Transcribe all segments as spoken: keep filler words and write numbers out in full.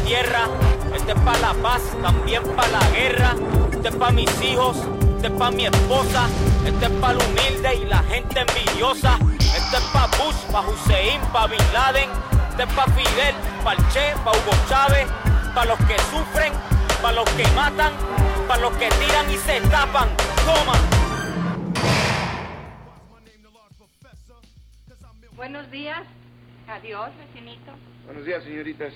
tierra, este es pa' la paz, también pa' la guerra, este es pa' mis hijos, este es pa' mi esposa, este es pa' lo humilde y la gente envidiosa, este es pa' Bush, pa' Hussein, pa' Bin Laden, este es pa' Fidel, pa' el Che, pa' Hugo Chávez, pa' los que sufren, pa' los que matan, pa' los que tiran y se tapan, toma. Buenos días. Adiós, vecinito. Buenos días, señoritas.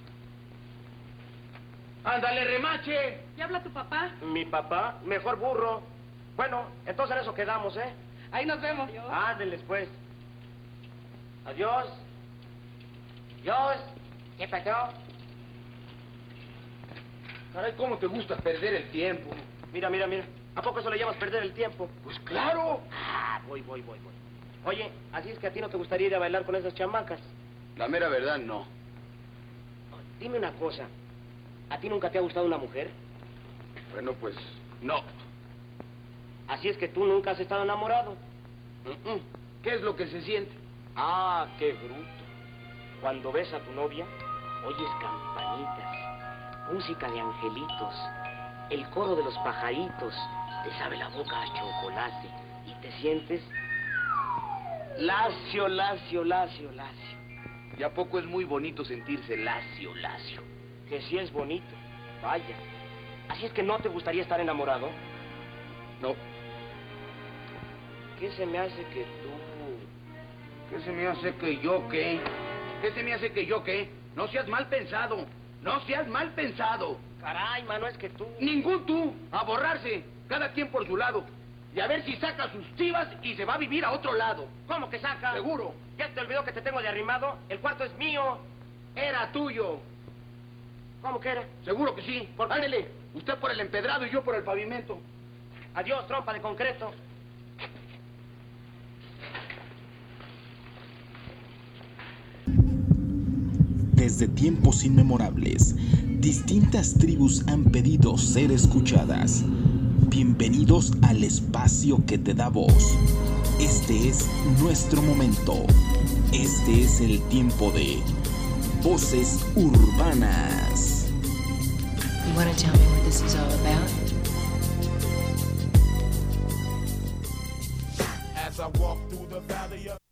¡Ándale, remache! ¿Ya habla tu papá? ¿Mi papá? Mejor burro. Bueno, entonces en eso quedamos, ¿eh? Ahí nos vemos. Ándeles, pues. Adiós. Adiós. ¿Qué pasó? Caray, ¿cómo te gusta perder el tiempo? Mira, mira, mira. ¿A poco eso le llamas perder el tiempo? Pues claro. Ah, voy, voy, voy, voy. Oye, así es que a ti no te gustaría ir a bailar con esas chamacas. La mera verdad, no. Dime una cosa. ¿A ti nunca te ha gustado una mujer? Bueno, pues, no. Así es que tú nunca has estado enamorado. Uh-uh. ¿Qué es lo que se siente? Ah, qué bruto. Cuando ves a tu novia, oyes campanitas, música de angelitos, el coro de los pajaritos, te sabe la boca a chocolate y te sientes lacio, lacio, lacio, lacio. ¿Y a poco es muy bonito sentirse lacio, lacio? Que sí es bonito, vaya. Así es que no te gustaría estar enamorado. No. ¿Qué se me hace que tú... ¿Qué se me hace que yo qué? ¿Qué se me hace que yo qué? No seas mal pensado. No seas mal pensado. Caray, mano, es que tú... Ningún tú. A borrarse. Cada quien por su lado. Y a ver si saca sus chivas y se va a vivir a otro lado. ¿Cómo que saca? Seguro. ¿Ya te olvidó que te tengo de arrimado? El cuarto es mío. Era tuyo. ¿Cómo que era? Seguro que sí. ¿Por qué? Ándele. Usted por el empedrado y yo por el pavimento. Adiós, trompa de concreto. Desde tiempos inmemorables, distintas tribus han pedido ser escuchadas. Bienvenidos al espacio que te da voz. Este es nuestro momento. Este es el tiempo de Voces Urbanas. You want to tell me what this is all about? As I walk through the valley of...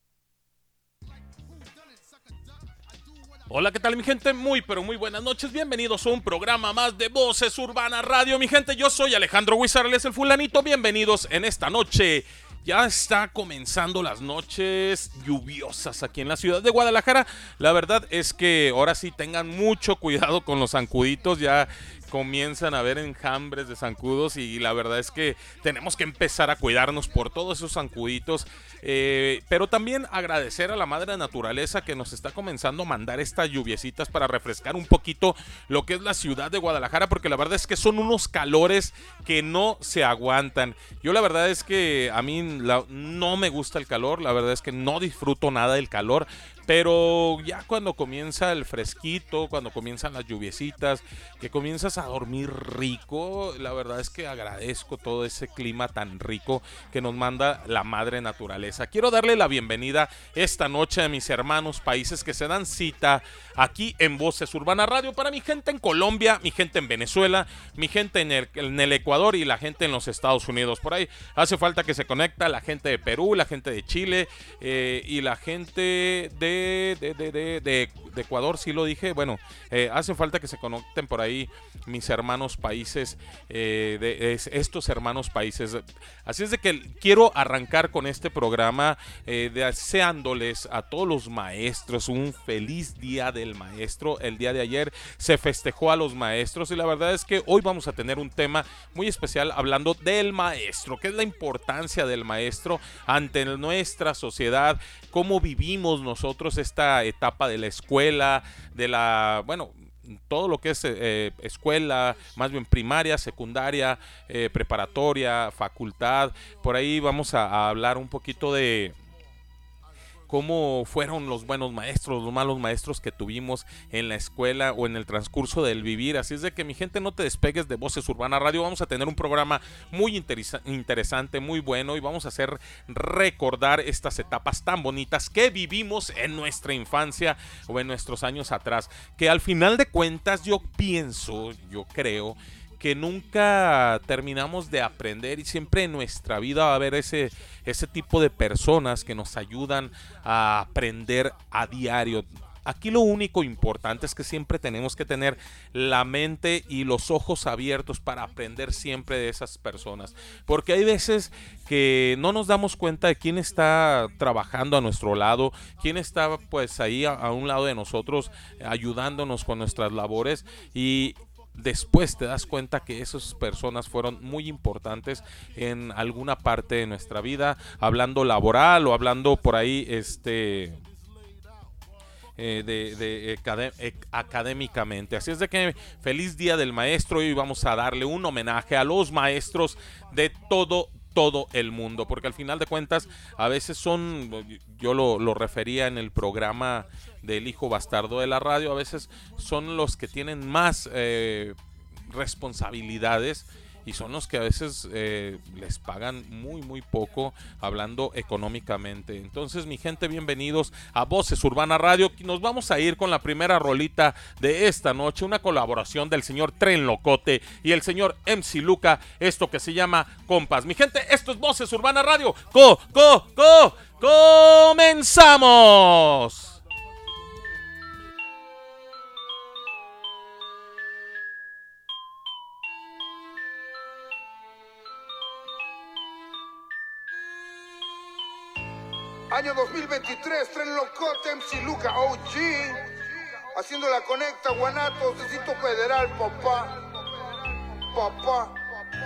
Hola, ¿qué tal, mi gente? Muy, pero muy buenas noches. Bienvenidos a un programa más de Voces Urbanas Radio. Mi gente, yo soy Alejandro Huizarles, el fulanito. Bienvenidos en esta noche. Ya está comenzando las noches lluviosas aquí en la ciudad de Guadalajara. La verdad es que ahora sí tengan mucho cuidado con los zancuditos. Ya comienzan a haber enjambres de zancudos y la verdad es que tenemos que empezar a cuidarnos por todos esos zancuditos. Eh, pero también agradecer a la madre naturaleza que nos está comenzando a mandar estas lluviecitas para refrescar un poquito lo que es la ciudad de Guadalajara, porque la verdad es que son unos calores que no se aguantan. Yo la verdad es que a mí la, no me gusta el calor, la verdad es que no disfruto nada del calor, pero ya cuando comienza el fresquito, cuando comienzan las lluviecitas, que comienzas a dormir rico, la verdad es que agradezco todo ese clima tan rico que nos manda la madre naturaleza. Quiero darle la bienvenida esta noche a mis hermanos países que se dan cita aquí en Voces Urbanas Radio, para mi gente en Colombia, mi gente en Venezuela, mi gente en el, en el Ecuador y la gente en los Estados Unidos. Por ahí hace falta que se conecta la gente de Perú, la gente de Chile eh, y la gente de De, de, de, de, de, de Ecuador, sí lo dije. Bueno, eh, hace falta que se conecten por ahí mis hermanos países, eh, de, es, estos hermanos países. Así es de que quiero arrancar con este programa eh, deseándoles a todos los maestros un feliz día del maestro. El día de ayer se festejó a los maestros y la verdad es que hoy vamos a tener un tema muy especial hablando del maestro, qué es la importancia del maestro ante nuestra sociedad, cómo vivimos nosotros esta etapa de la escuela, de la, bueno, todo lo que es eh, escuela, más bien primaria, secundaria, eh, preparatoria, facultad. Por ahí vamos a, a hablar un poquito de cómo fueron los buenos maestros, los malos maestros que tuvimos en la escuela o en el transcurso del vivir. Así es de que, mi gente, no te despegues de Voces Urbana Radio. Vamos a tener un programa muy interesa- interesante, muy bueno, y vamos a hacer recordar estas etapas tan bonitas que vivimos en nuestra infancia o en nuestros años atrás, que al final de cuentas yo pienso, yo creo que nunca terminamos de aprender, y siempre en nuestra vida va a haber ese, ese tipo de personas que nos ayudan a aprender a diario. Aquí lo único importante es que siempre tenemos que tener la mente y los ojos abiertos para aprender siempre de esas personas, porque hay veces que no nos damos cuenta de quién está trabajando a nuestro lado, quién está pues ahí a, a un lado de nosotros ayudándonos con nuestras labores, y después te das cuenta que esas personas fueron muy importantes en alguna parte de nuestra vida, hablando laboral o hablando por ahí este eh, de, de acadé- eh, académicamente. Así es de que feliz Día del Maestro, y vamos a darle un homenaje a los maestros de todo todo el mundo, porque al final de cuentas a veces son, yo lo, lo refería en el programa del hijo bastardo de la radio, a veces son los que tienen más eh, responsabilidades, y son los que a veces eh, les pagan muy muy poco, hablando económicamente. Entonces, mi gente, bienvenidos a Voces Urbana Radio. Nos vamos a ir con la primera rolita de esta noche, una colaboración del señor Tren Locote y el señor M C Luca, esto que se llama Compas. Mi gente, esto es Voces Urbana Radio. ¡Co, co, co! ¡Comenzamos! Año dos mil veintitrés, Tren Locote, M C Luca, O G, haciendo la conecta, Guanatos, Distrito Federal, papá, papá.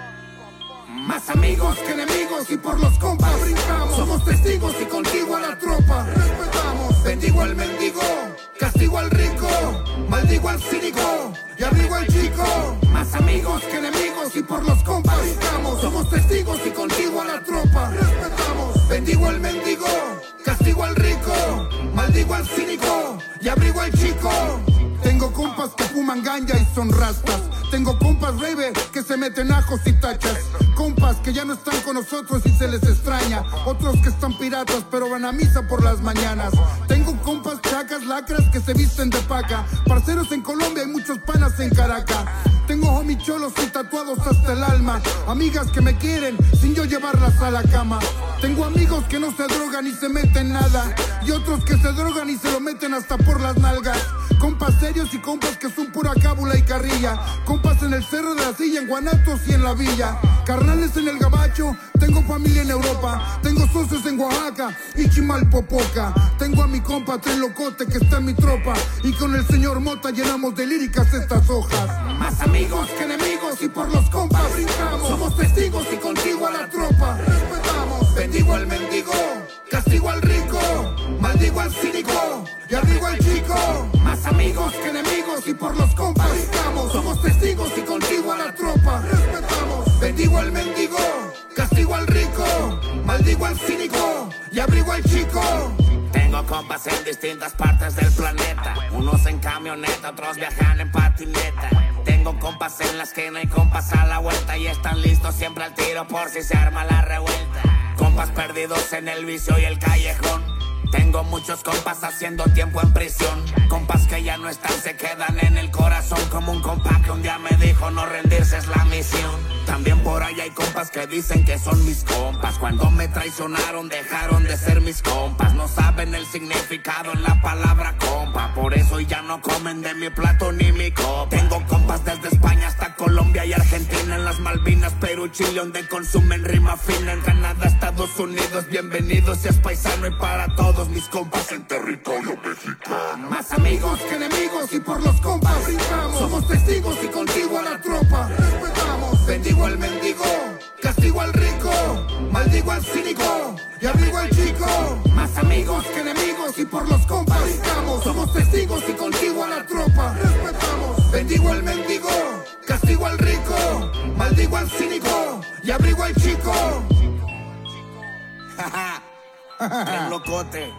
Más amigos que enemigos, y por los compas brincamos. Somos testigos y contigo a la tropa respetamos. Bendigo al mendigo, castigo al rico, maldigo al cínico y abrigo al chico. Más amigos que enemigos, y por los compas brincamos. Somos testigos y contigo a la tropa respetamos. Bendigo al mendigo, castigo al rico, maldigo al cínico y abrigo al chico. Tengo compas que fuman ganja y son rastas. Tengo compas rave que se meten ajos y tachas. Compas que ya no están con nosotros y se les extraña. Otros que están piratas pero van a misa por las mañanas. Tengo compas chacas, lacras que se visten de paca. Parceros en Colombia y muchos panas en Caracas. Tengo homies cholos y tatuados hasta el alma. Amigas que me quieren sin yo llevarlas a la cama. Tengo amigos que no se drogan y se meten nada. Y otros que se drogan y se lo meten hasta por las nalgas. Compas serios y compas que son pura cábula y carrilla. Compas en el Cerro de la Silla, en Guanatos y en la Villa. Carnales en el Gabacho, tengo familia en Europa. Tengo socios en Oaxaca y Chimalpopoca. Tengo a mi compa Tren Locote que está en mi tropa. Y con el señor Mota llenamos de líricas estas hojas. Más amigos que enemigos, y por los compas brincamos. Somos testigos y contigo a la tropa respetamos. Bendigo al mendigo, castigo al rico, maldigo al cínico y abrigo al chico. Más amigos que enemigos, y por los compas brincamos. Somos testigos y contigo a la tropa respetamos. Bendigo al mendigo, castigo al rico, maldigo al cínico y abrigo al chico. Tengo compas en distintas partes del planeta. Unos en camioneta, otros viajan en patineta. Tengo compas en la esquina y compas a la vuelta, y están listos siempre al tiro por si se arma la revuelta. Compas perdidos en el vicio y el callejón. Tengo muchos compas haciendo tiempo en prisión. Compas que ya no están, se quedan en el corazón. Como un compa que un día me dijo no rendirse es la misión. También por ahí hay compas que dicen que son mis compas. Cuando me traicionaron dejaron de ser mis compas. No saben el significado en la palabra compa. Por eso ya no comen de mi plato ni mi copa. Tengo compas desde España hasta Colombia y Argentina. En las Malvinas, Perú, Chile, donde consumen rima fina. En Canadá, Estados Unidos, bienvenidos si es paisano. Y para todos mis compas en territorio mexicano. Más amigos que enemigos, y por los compas brincamos. Somos testigos y contigo a la tropa respetamos. Bendigo al mendigo, castigo al rico, maldigo al cínico y abrigo al chico. Más amigos que enemigos, y por los compas brincamos. Somos testigos y contigo a la tropa respetamos. Bendigo al mendigo, castigo al rico, maldigo al cínico y abrigo al chico. Tren Locote,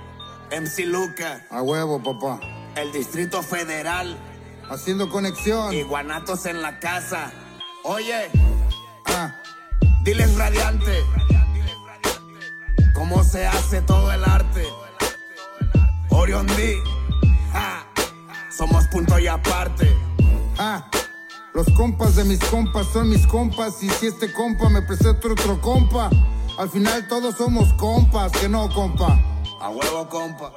M C Luca. A huevo, papá. El Distrito Federal. Haciendo conexión. Y Guanatos en la casa. Oye. Ah. Diles Radiante. Cómo se hace todo el arte. Orion D. Ja. Somos punto y aparte. Ah. Los compas de mis compas son mis compas. Y si este compa me presenta otro compa, al final todos somos compas, que no, compa. A huevo, compa.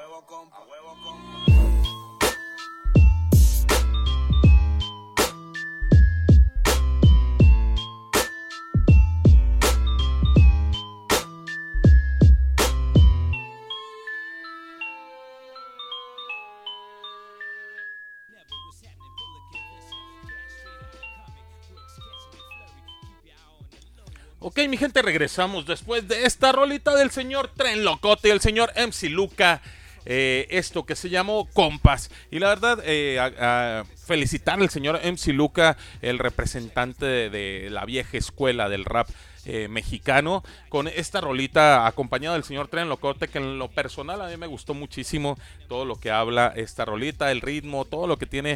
Ok, mi gente, regresamos después de esta rolita del señor Tren Locote y el señor M C Luca. Eh, esto que se llamó Compas. Y la verdad, eh, a, a felicitar al señor M C Luca, el representante de, de la vieja escuela del rap eh, mexicano, con esta rolita acompañada del señor Tren Locote, que en lo personal a mí me gustó muchísimo todo lo que habla esta rolita, el ritmo, todo lo que tiene eh,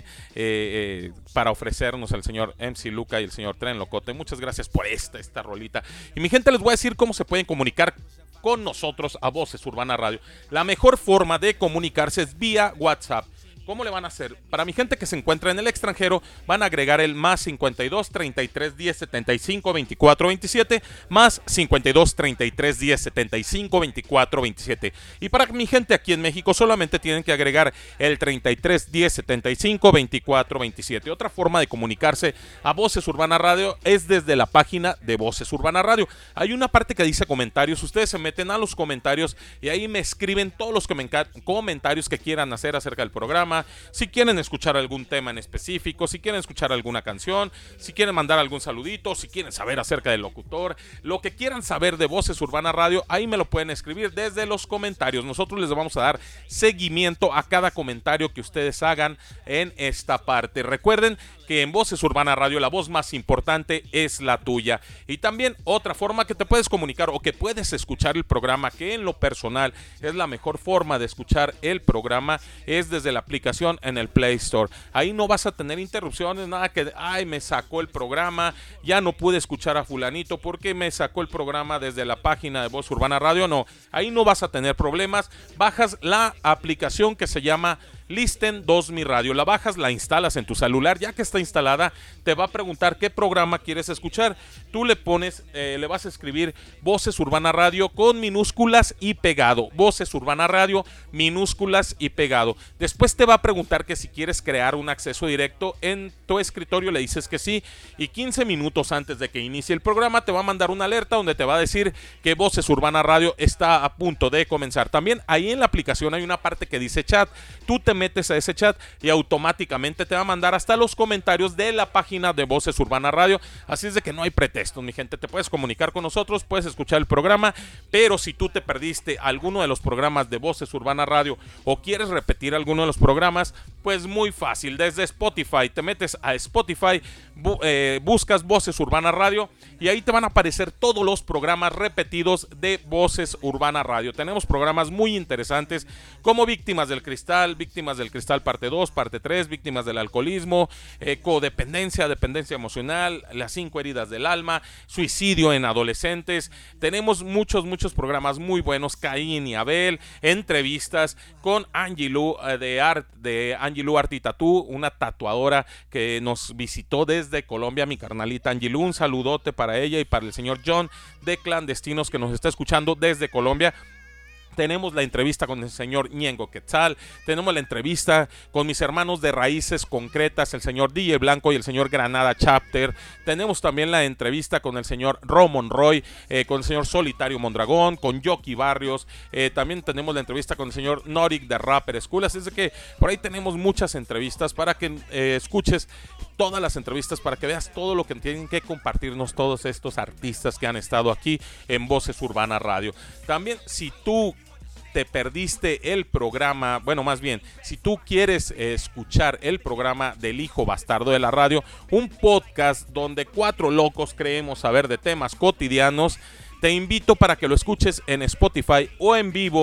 eh, para ofrecernos el señor M C Luca y el señor Tren Locote. Muchas gracias por esta, esta rolita. Y mi gente, les voy a decir cómo se pueden comunicar con nosotros a Voces Urbana Radio. La mejor forma de comunicarse es vía WhatsApp. ¿Cómo le van a hacer? Para mi gente que se encuentra en el extranjero, van a agregar el más cincuenta y dos, treinta y tres, diez, setenta y cinco, veinticuatro, veintisiete, más cincuenta y dos, treinta y tres, diez, setenta y cinco, veinticuatro, veintisiete. Y para mi gente aquí en México, solamente tienen que agregar el treinta y tres, diez, setenta y cinco, veinticuatro, veintisiete. Otra forma de comunicarse a Voces Urbana Radio es desde la página de Voces Urbana Radio. Hay una parte que dice comentarios. Ustedes se meten a los comentarios y ahí me escriben todos los comentarios que quieran hacer acerca del programa. Si quieren escuchar algún tema en específico, si quieren escuchar alguna canción, si quieren mandar algún saludito, si quieren saber acerca del locutor, lo que quieran saber de Voces Urbana Radio, ahí me lo pueden escribir desde los comentarios. Nosotros les vamos a dar seguimiento a cada comentario que ustedes hagan en esta parte. Recuerden que en Voces Urbana Radio la voz más importante es la tuya. Y también otra forma que te puedes comunicar o que puedes escuchar el programa, que en lo personal es la mejor forma de escuchar el programa, es desde la aplicación en el Play Store. Ahí no vas a tener interrupciones, nada que, ay, me sacó el programa, ya no pude escuchar a fulanito porque me sacó el programa desde la página de Voz Urbana Radio. No, ahí no vas a tener problemas. Bajas la aplicación que se llama Listen dos Mi Radio, la bajas, la instalas en tu celular. Ya que está instalada, te va a preguntar qué programa quieres escuchar. Tú le pones, eh, le vas a escribir Voces Urbana Radio con minúsculas y pegado, Voces Urbana Radio, minúsculas y pegado. Después te va a preguntar que si quieres crear un acceso directo en tu escritorio, le dices que sí, y quince minutos antes de que inicie el programa te va a mandar una alerta donde te va a decir que Voces Urbana Radio está a punto de comenzar. También ahí en la aplicación hay una parte que dice chat. Tú te metes a ese chat y automáticamente te va a mandar hasta los comentarios de la página de Voces Urbana Radio. Así es de que no hay pretextos, mi gente. Te puedes comunicar con nosotros, puedes escuchar el programa, pero si tú te perdiste alguno de los programas de Voces Urbana Radio o quieres repetir alguno de los programas, pues muy fácil. Desde Spotify te metes a Spotify, bu eh, buscas Voces Urbana Radio y ahí te van a aparecer todos los programas repetidos de Voces Urbana Radio. Tenemos programas muy interesantes como Víctimas del Cristal, Víctimas del Cristal parte dos, parte tres, Víctimas del Alcoholismo, eh, Codependencia, Dependencia Emocional, Las cinco heridas del alma, Suicidio en adolescentes. Tenemos muchos, muchos programas muy buenos. Caín y Abel, entrevistas con Angie Lu eh, de, Art, de Angie Lu Art y Tatú, una tatuadora que nos visitó desde Colombia, mi carnalita Angie Lu. Un saludote para ella y para el señor John de Clandestinos que nos está escuchando desde Colombia. Tenemos la entrevista con el señor Ñengo Quetzal, tenemos la entrevista con mis hermanos de Raíces Concretas, el señor D J Blanco y el señor Granada Chapter. Tenemos también la entrevista con el señor Romon Roy, eh, con el señor Solitario Mondragón, con Yoki Barrios. Eh, también tenemos la entrevista con el señor Norik de Rapper School. Así es de que por ahí tenemos muchas entrevistas para que eh, escuches todas las entrevistas, para que veas todo lo que tienen que compartirnos todos estos artistas que han estado aquí en Voces Urbana Radio. También, si tú te perdiste el programa, bueno, más bien, si tú quieres eh, escuchar el programa del Hijo Bastardo de la Radio, un podcast donde cuatro locos creemos saber de temas cotidianos, te invito para que lo escuches en Spotify o en vivo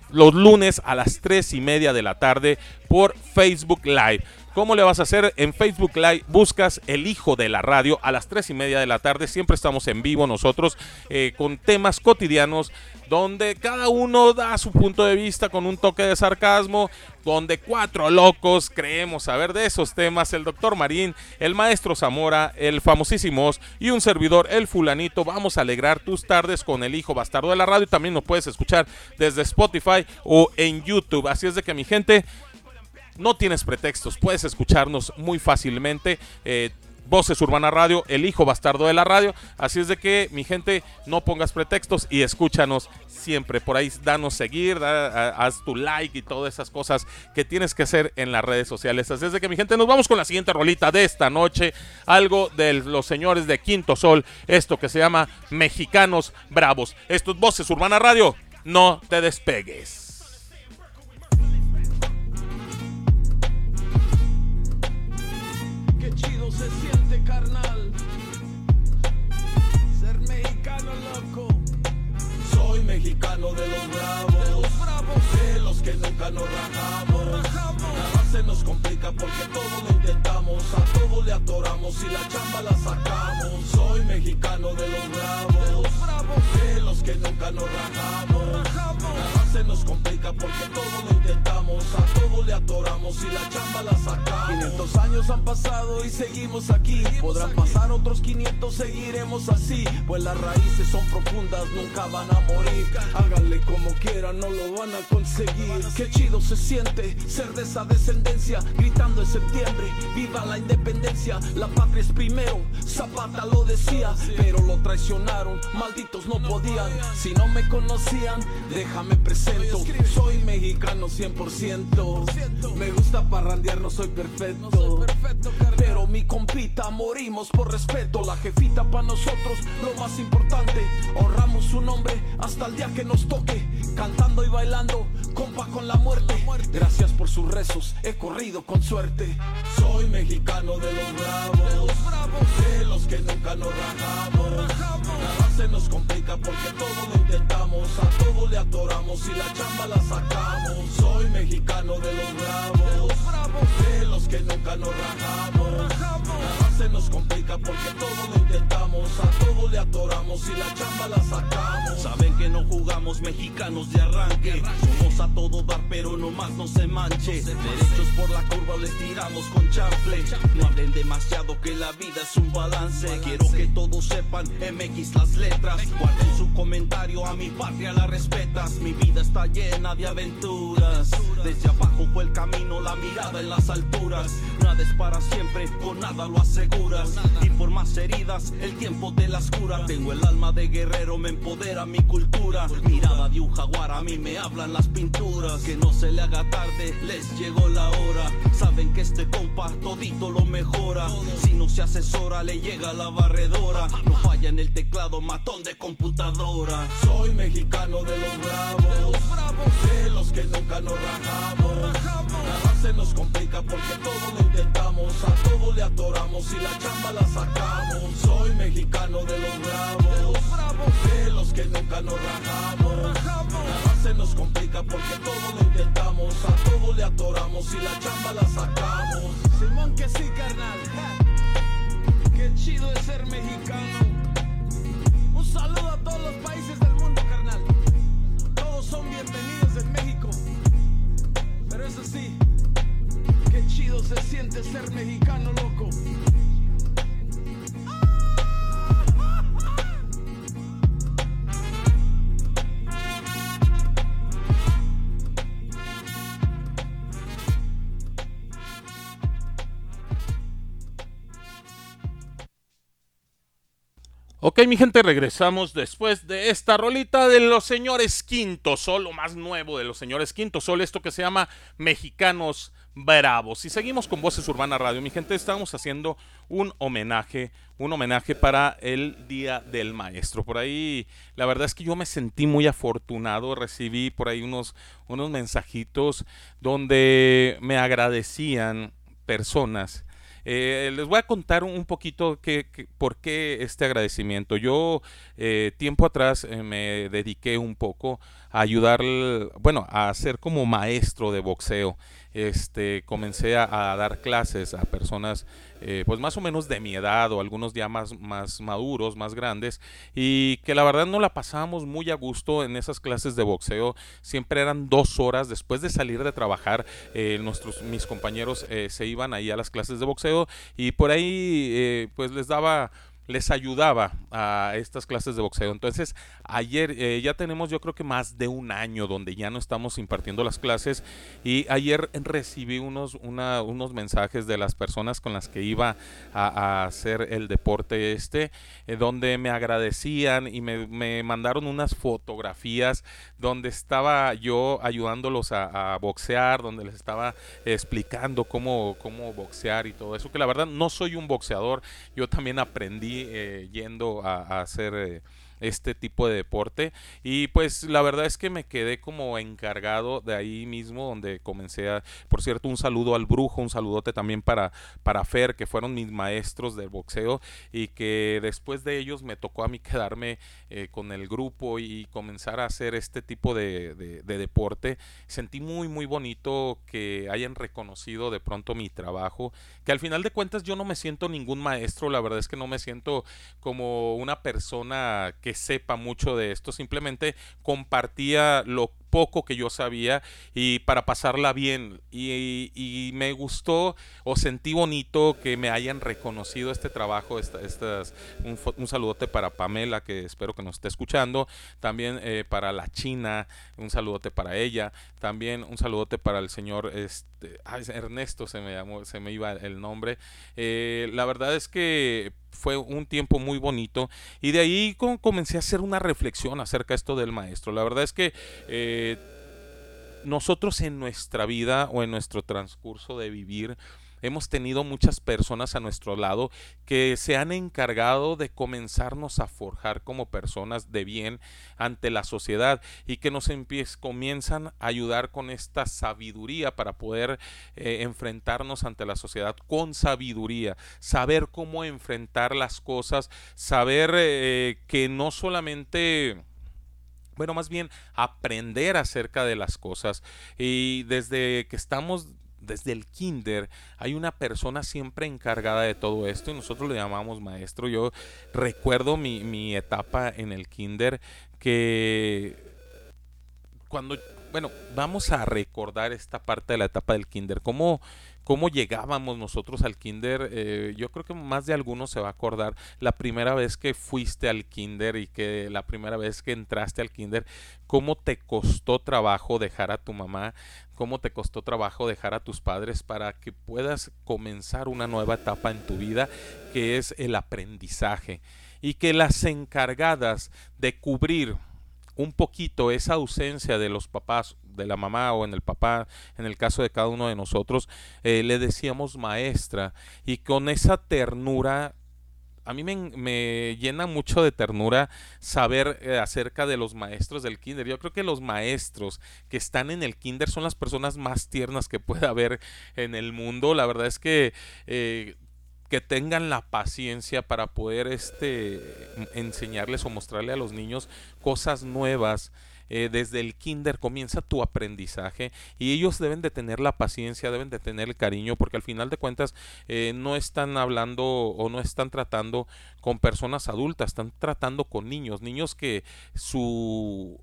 los lunes a las tres y media de la tarde por Facebook Live. ¿Cómo le vas a hacer? En Facebook Live buscas El Hijo de la Radio a las tres y media de la tarde. Siempre estamos en vivo nosotros eh, con temas cotidianos donde cada uno da su punto de vista con un toque de sarcasmo, donde cuatro locos creemos saber de esos temas. El doctor Marín, el maestro Zamora, el famosísimo Oz y un servidor, el fulanito. Vamos a alegrar tus tardes con El Hijo Bastardo de la Radio. También nos puedes escuchar desde Spotify o en YouTube. Así es de que, mi gente, no tienes pretextos, puedes escucharnos muy fácilmente. eh, Voces Urbana Radio, El Hijo Bastardo de la Radio. Así es de que, mi gente, no pongas pretextos y escúchanos siempre. Por ahí danos seguir, da, a, haz tu like y todas esas cosas que tienes que hacer en las redes sociales. Así es de que, mi gente, nos vamos con la siguiente rolita de esta noche. Algo de los señores de Quinto Sol, esto que se llama Mexicanos Bravos. Esto es Voces Urbana Radio, no te despegues. Chido se siente, carnal, ser mexicano, loco. Soy mexicano de los bravos, de los, bravos. De los que nunca nos rajamos. No rajamos. Nada se nos complica porque todo lo intentamos, a todo le atoramos y la chamba la sacamos. Soy mexicano de los bravos, de los, bravos. De los que nunca nos rajamos. No rajamos. Nada se nos complica porque todo lo intentamos, a todo le atoramos y la chamba la sacamos. quinientos años han pasado y seguimos aquí. Podrán pasar otros quinientos, seguiremos así. Pues las raíces son profundas, nunca van a morir. Háganle como quieran, no lo van a conseguir. Qué chido se siente ser de esa descendencia, gritando en septiembre, viva la independencia. La patria es primero, Zapata lo decía, pero lo traicionaron, malditos no podían. Si no me conocían, déjame presento. Soy mexicano cien por ciento. Me gusta parrandear, no soy perfecto, pero mi compita, morimos por respeto. La jefita pa' nosotros, lo más importante. Honramos su nombre hasta el día que nos toque. Cantando y bailando, compa con la muerte. Gracias por sus rezos, he corrido con suerte. Soy mexicano de los bravos, de los que nunca nos rajamos. Nada se nos complica porque todo lo intentamos, a todo le atoramos y la chamba la sacamos. Soy mexicano de los bravos, de los que nunca nos rajamos. Nada se nos complica porque todo lo intentamos, a todo le atoramos y la chamba la sacamos. Saben que no jugamos mexicanos de arranque, somos a todo dar pero nomás no se manche. Derechos por la curva les tiramos con chanfle. No hablen demasiado que la vida es un balance. Quiero que todos sepan M X las letras. Guarden su comentario, a mi patria la respetas. Mi vida está llena de aventuras. Desde abajo fue el camino, la mirada en las alturas. Nada es para siempre, con nada lo aseguras. Y por más heridas, el tiempo te las cura. Tengo el alma de guerrero, me empodera mi cultura. Mirada de un jaguar, a mí me hablan las pinturas. Que no se le haga tarde, les llegó la hora. Saben que este compa todito lo mejora. Si no se asesora, le llega la barredora. No falla en el teclado, matón de computadora. Soy mexicano de los bravos, de los que nunca nos rajamos. Nada se nos complica porque todo lo intentamos, a todo le atoramos y la chamba la sacamos. Soy mexicano de los bravos, de los que nunca nos rajamos. Nada se nos complica porque todo lo intentamos, a todo le atoramos y la chamba la sacamos. Simón que sí, carnal. Qué chido es ser mexicano. Un saludo a todos los países del mundo, carnal. Todos son bienvenidos en México. Pero eso sí, qué chido se siente ser mexicano, loco. Ok, mi gente, regresamos después de esta rolita de los señores Quinto Sol, lo más nuevo de los señores Quinto Sol, esto que se llama Mexicanos Bravos. Y seguimos con Voces Urbana Radio, mi gente. Estamos haciendo un homenaje, un homenaje para el Día del Maestro. Por ahí, la verdad es que yo me sentí muy afortunado, recibí por ahí unos, unos mensajitos donde me agradecían personas Eh, les voy a contar un poquito que, que, por qué este agradecimiento. Yo eh, tiempo atrás eh, me dediqué un poco a ayudar, bueno, a ser como maestro de boxeo. Este, comencé a, a dar clases a personas eh, pues más o menos de mi edad o algunos ya más, más maduros, más grandes, y que la verdad no la pasábamos muy a gusto en esas clases de boxeo. Siempre eran dos horas después de salir de trabajar. Eh, nuestros, mis compañeros eh, se iban ahí a las clases de boxeo y por ahí eh, pues les daba les ayudaba a estas clases de boxeo. Entonces, ayer eh, ya tenemos yo creo que más de un año donde ya no estamos impartiendo las clases, y ayer recibí unos, una, unos mensajes de las personas con las que iba a, a hacer el deporte este, eh, donde me agradecían y me, me mandaron unas fotografías donde estaba yo ayudándolos a, a boxear, donde les estaba explicando cómo, cómo boxear y todo eso, que la verdad no soy un boxeador, yo también aprendí Eh, yendo a, a hacer eh, este tipo de deporte, y pues la verdad es que me quedé como encargado de ahí mismo donde comencé a, por cierto, un saludo al Brujo, un saludote también para, para Fer, que fueron mis maestros del boxeo, y que después de ellos me tocó a mí quedarme eh, con el grupo y comenzar a hacer este tipo de, de, de deporte. Sentí muy muy bonito que hayan reconocido de pronto mi trabajo, que al final de cuentas yo no me siento ningún maestro, la verdad es que no me siento como una persona que que sepa mucho de esto, simplemente compartía lo poco que yo sabía y para pasarla bien, y, y, y me gustó o sentí bonito que me hayan reconocido este trabajo. Esta, estas, un, un saludote para Pamela, que espero que nos esté escuchando, también eh, para la China, un saludote para ella, también un saludote para el señor este, ay, Ernesto, se me llamó, se me iba el nombre. Eh, la verdad es que fue un tiempo muy bonito, y de ahí com- comencé a hacer una reflexión acerca de esto del maestro. La verdad es que eh, nosotros en nuestra vida o en nuestro transcurso de vivir hemos tenido muchas personas a nuestro lado que se han encargado de comenzarnos a forjar como personas de bien ante la sociedad, y que nos empiez, comienzan a ayudar con esta sabiduría para poder eh, enfrentarnos ante la sociedad con sabiduría, saber cómo enfrentar las cosas, saber eh, que no solamente... Bueno, más bien aprender acerca de las cosas. Y desde que estamos, desde el kinder, hay una persona siempre encargada de todo esto y nosotros le llamamos maestro. Yo recuerdo mi, mi etapa en el kinder, que cuando, bueno, vamos a recordar esta parte de la etapa del kinder, cómo... ¿Cómo llegábamos nosotros al kinder? Eh, yo creo que más de algunos se va a acordar la primera vez que fuiste al kinder y que la primera vez que entraste al kinder, cómo te costó trabajo dejar a tu mamá, cómo te costó trabajo dejar a tus padres para que puedas comenzar una nueva etapa en tu vida, que es el aprendizaje, y que las encargadas de cubrir un poquito esa ausencia de los papás, de la mamá o en el papá, en el caso de cada uno de nosotros, eh, le decíamos maestra, y con esa ternura, a mí me, me llena mucho de ternura saber eh, acerca de los maestros del kinder. Yo creo que los maestros que están en el kinder son las personas más tiernas que puede haber en el mundo. La verdad es que eh, que tengan la paciencia para poder este, enseñarles o mostrarle a los niños cosas nuevas. Eh, desde el kinder comienza tu aprendizaje, y ellos deben de tener la paciencia, deben de tener el cariño, porque al final de cuentas eh, no están hablando o no están tratando con personas adultas, están tratando con niños, niños que su...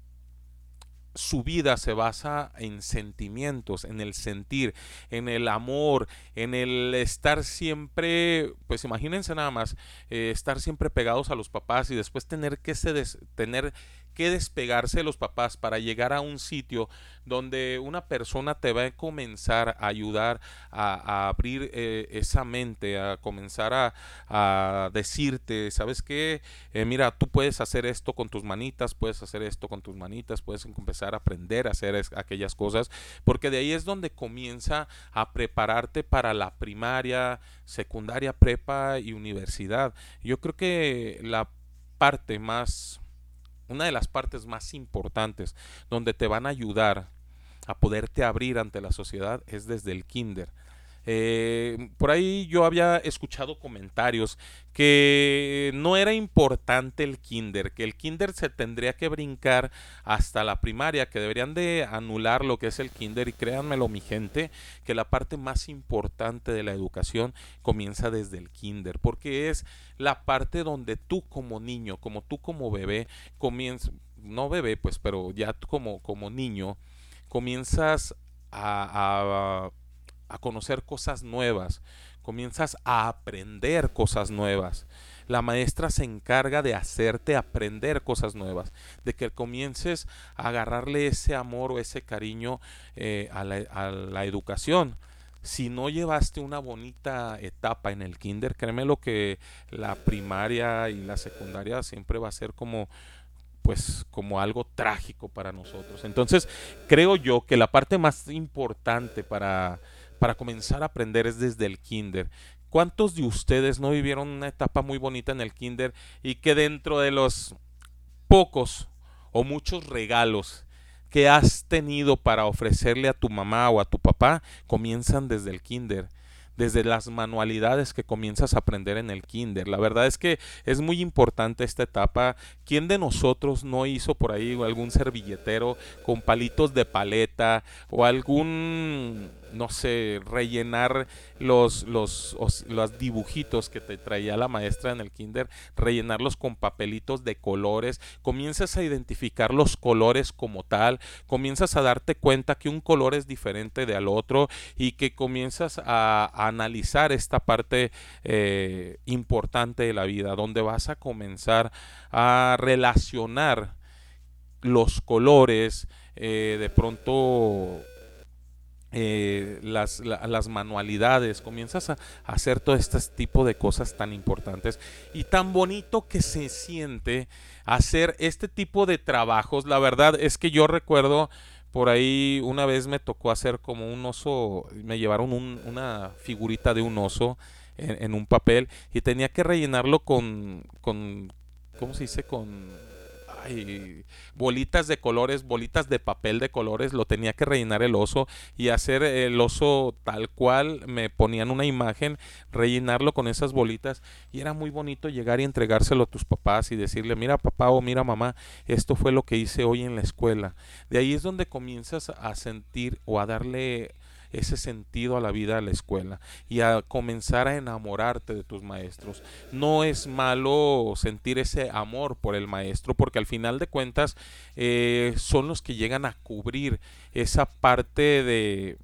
su vida se basa en sentimientos, en el sentir, en el amor, en el estar siempre, pues imagínense nada más, eh, estar siempre pegados a los papás y después tener que, se des, tener que despegarse de los papás para llegar a un sitio donde una persona te va a comenzar a ayudar a, a abrir eh, esa mente, a comenzar a, a decirte, ¿sabes qué? Eh, mira, tú puedes hacer esto con tus manitas, puedes hacer esto con tus manitas, puedes empezar a aprender a hacer es, aquellas cosas, porque de ahí es donde comienza a prepararte para la primaria, secundaria, prepa y universidad. Yo creo que la parte más... una de las partes más importantes donde te van a ayudar a poderte abrir ante la sociedad es desde el kinder. Eh, por ahí yo había escuchado comentarios que no era importante el kinder, que el kinder se tendría que brincar hasta la primaria, que deberían de anular lo que es el kinder, y créanmelo mi gente, que la parte más importante de la educación comienza desde el kinder, porque es la parte donde tú como niño, como tú como bebé, comienzas, no bebé pues, pero ya tú como, como niño, comienzas a, a a conocer cosas nuevas, comienzas a aprender cosas nuevas. La maestra se encarga de hacerte aprender cosas nuevas, de que comiences a agarrarle ese amor o ese cariño eh, a, la, a la educación. Si no llevaste una bonita etapa en el kinder, créeme lo que la primaria y la secundaria siempre va a ser como pues como algo trágico para nosotros. Entonces creo yo que la parte más importante para para comenzar a aprender es desde el kinder. ¿Cuántos de ustedes no vivieron una etapa muy bonita en el kinder y que dentro de los pocos o muchos regalos que has tenido para ofrecerle a tu mamá o a tu papá comienzan desde el kinder? Desde las manualidades que comienzas a aprender en el kinder. La verdad es que es muy importante esta etapa. ¿Quién de nosotros no hizo por ahí algún servilletero con palitos de paleta o algún, no sé, rellenar los, los, los, los dibujitos que te traía la maestra en el kinder, rellenarlos con papelitos de colores? Comienzas a identificar los colores como tal, comienzas a darte cuenta que un color es diferente del otro y que comienzas a, a analizar esta parte eh, importante de la vida, donde vas a comenzar a relacionar los colores, eh, de pronto eh, las, la, las manualidades, comienzas a, a hacer todo este tipo de cosas tan importantes y tan bonito que se siente hacer este tipo de trabajos. La verdad es que yo recuerdo por ahí una vez me tocó hacer como un oso, me llevaron un, una figurita de un oso en, en un papel y tenía que rellenarlo con, con ¿cómo se dice? Con ay, bolitas de colores, bolitas de papel de colores, lo tenía que rellenar el oso y hacer el oso tal cual. Me ponían una imagen, rellenarlo con esas bolitas y era muy bonito llegar y entregárselo a tus papás y decirle, mira papá o mira mamá, esto fue lo que hice hoy en la escuela. De ahí es donde comienzas a sentir o a darle ese sentido a la vida, a la escuela, y a comenzar a enamorarte de tus maestros. No es malo sentir ese amor por el maestro, porque al final de cuentas eh, son los que llegan a cubrir esa parte de,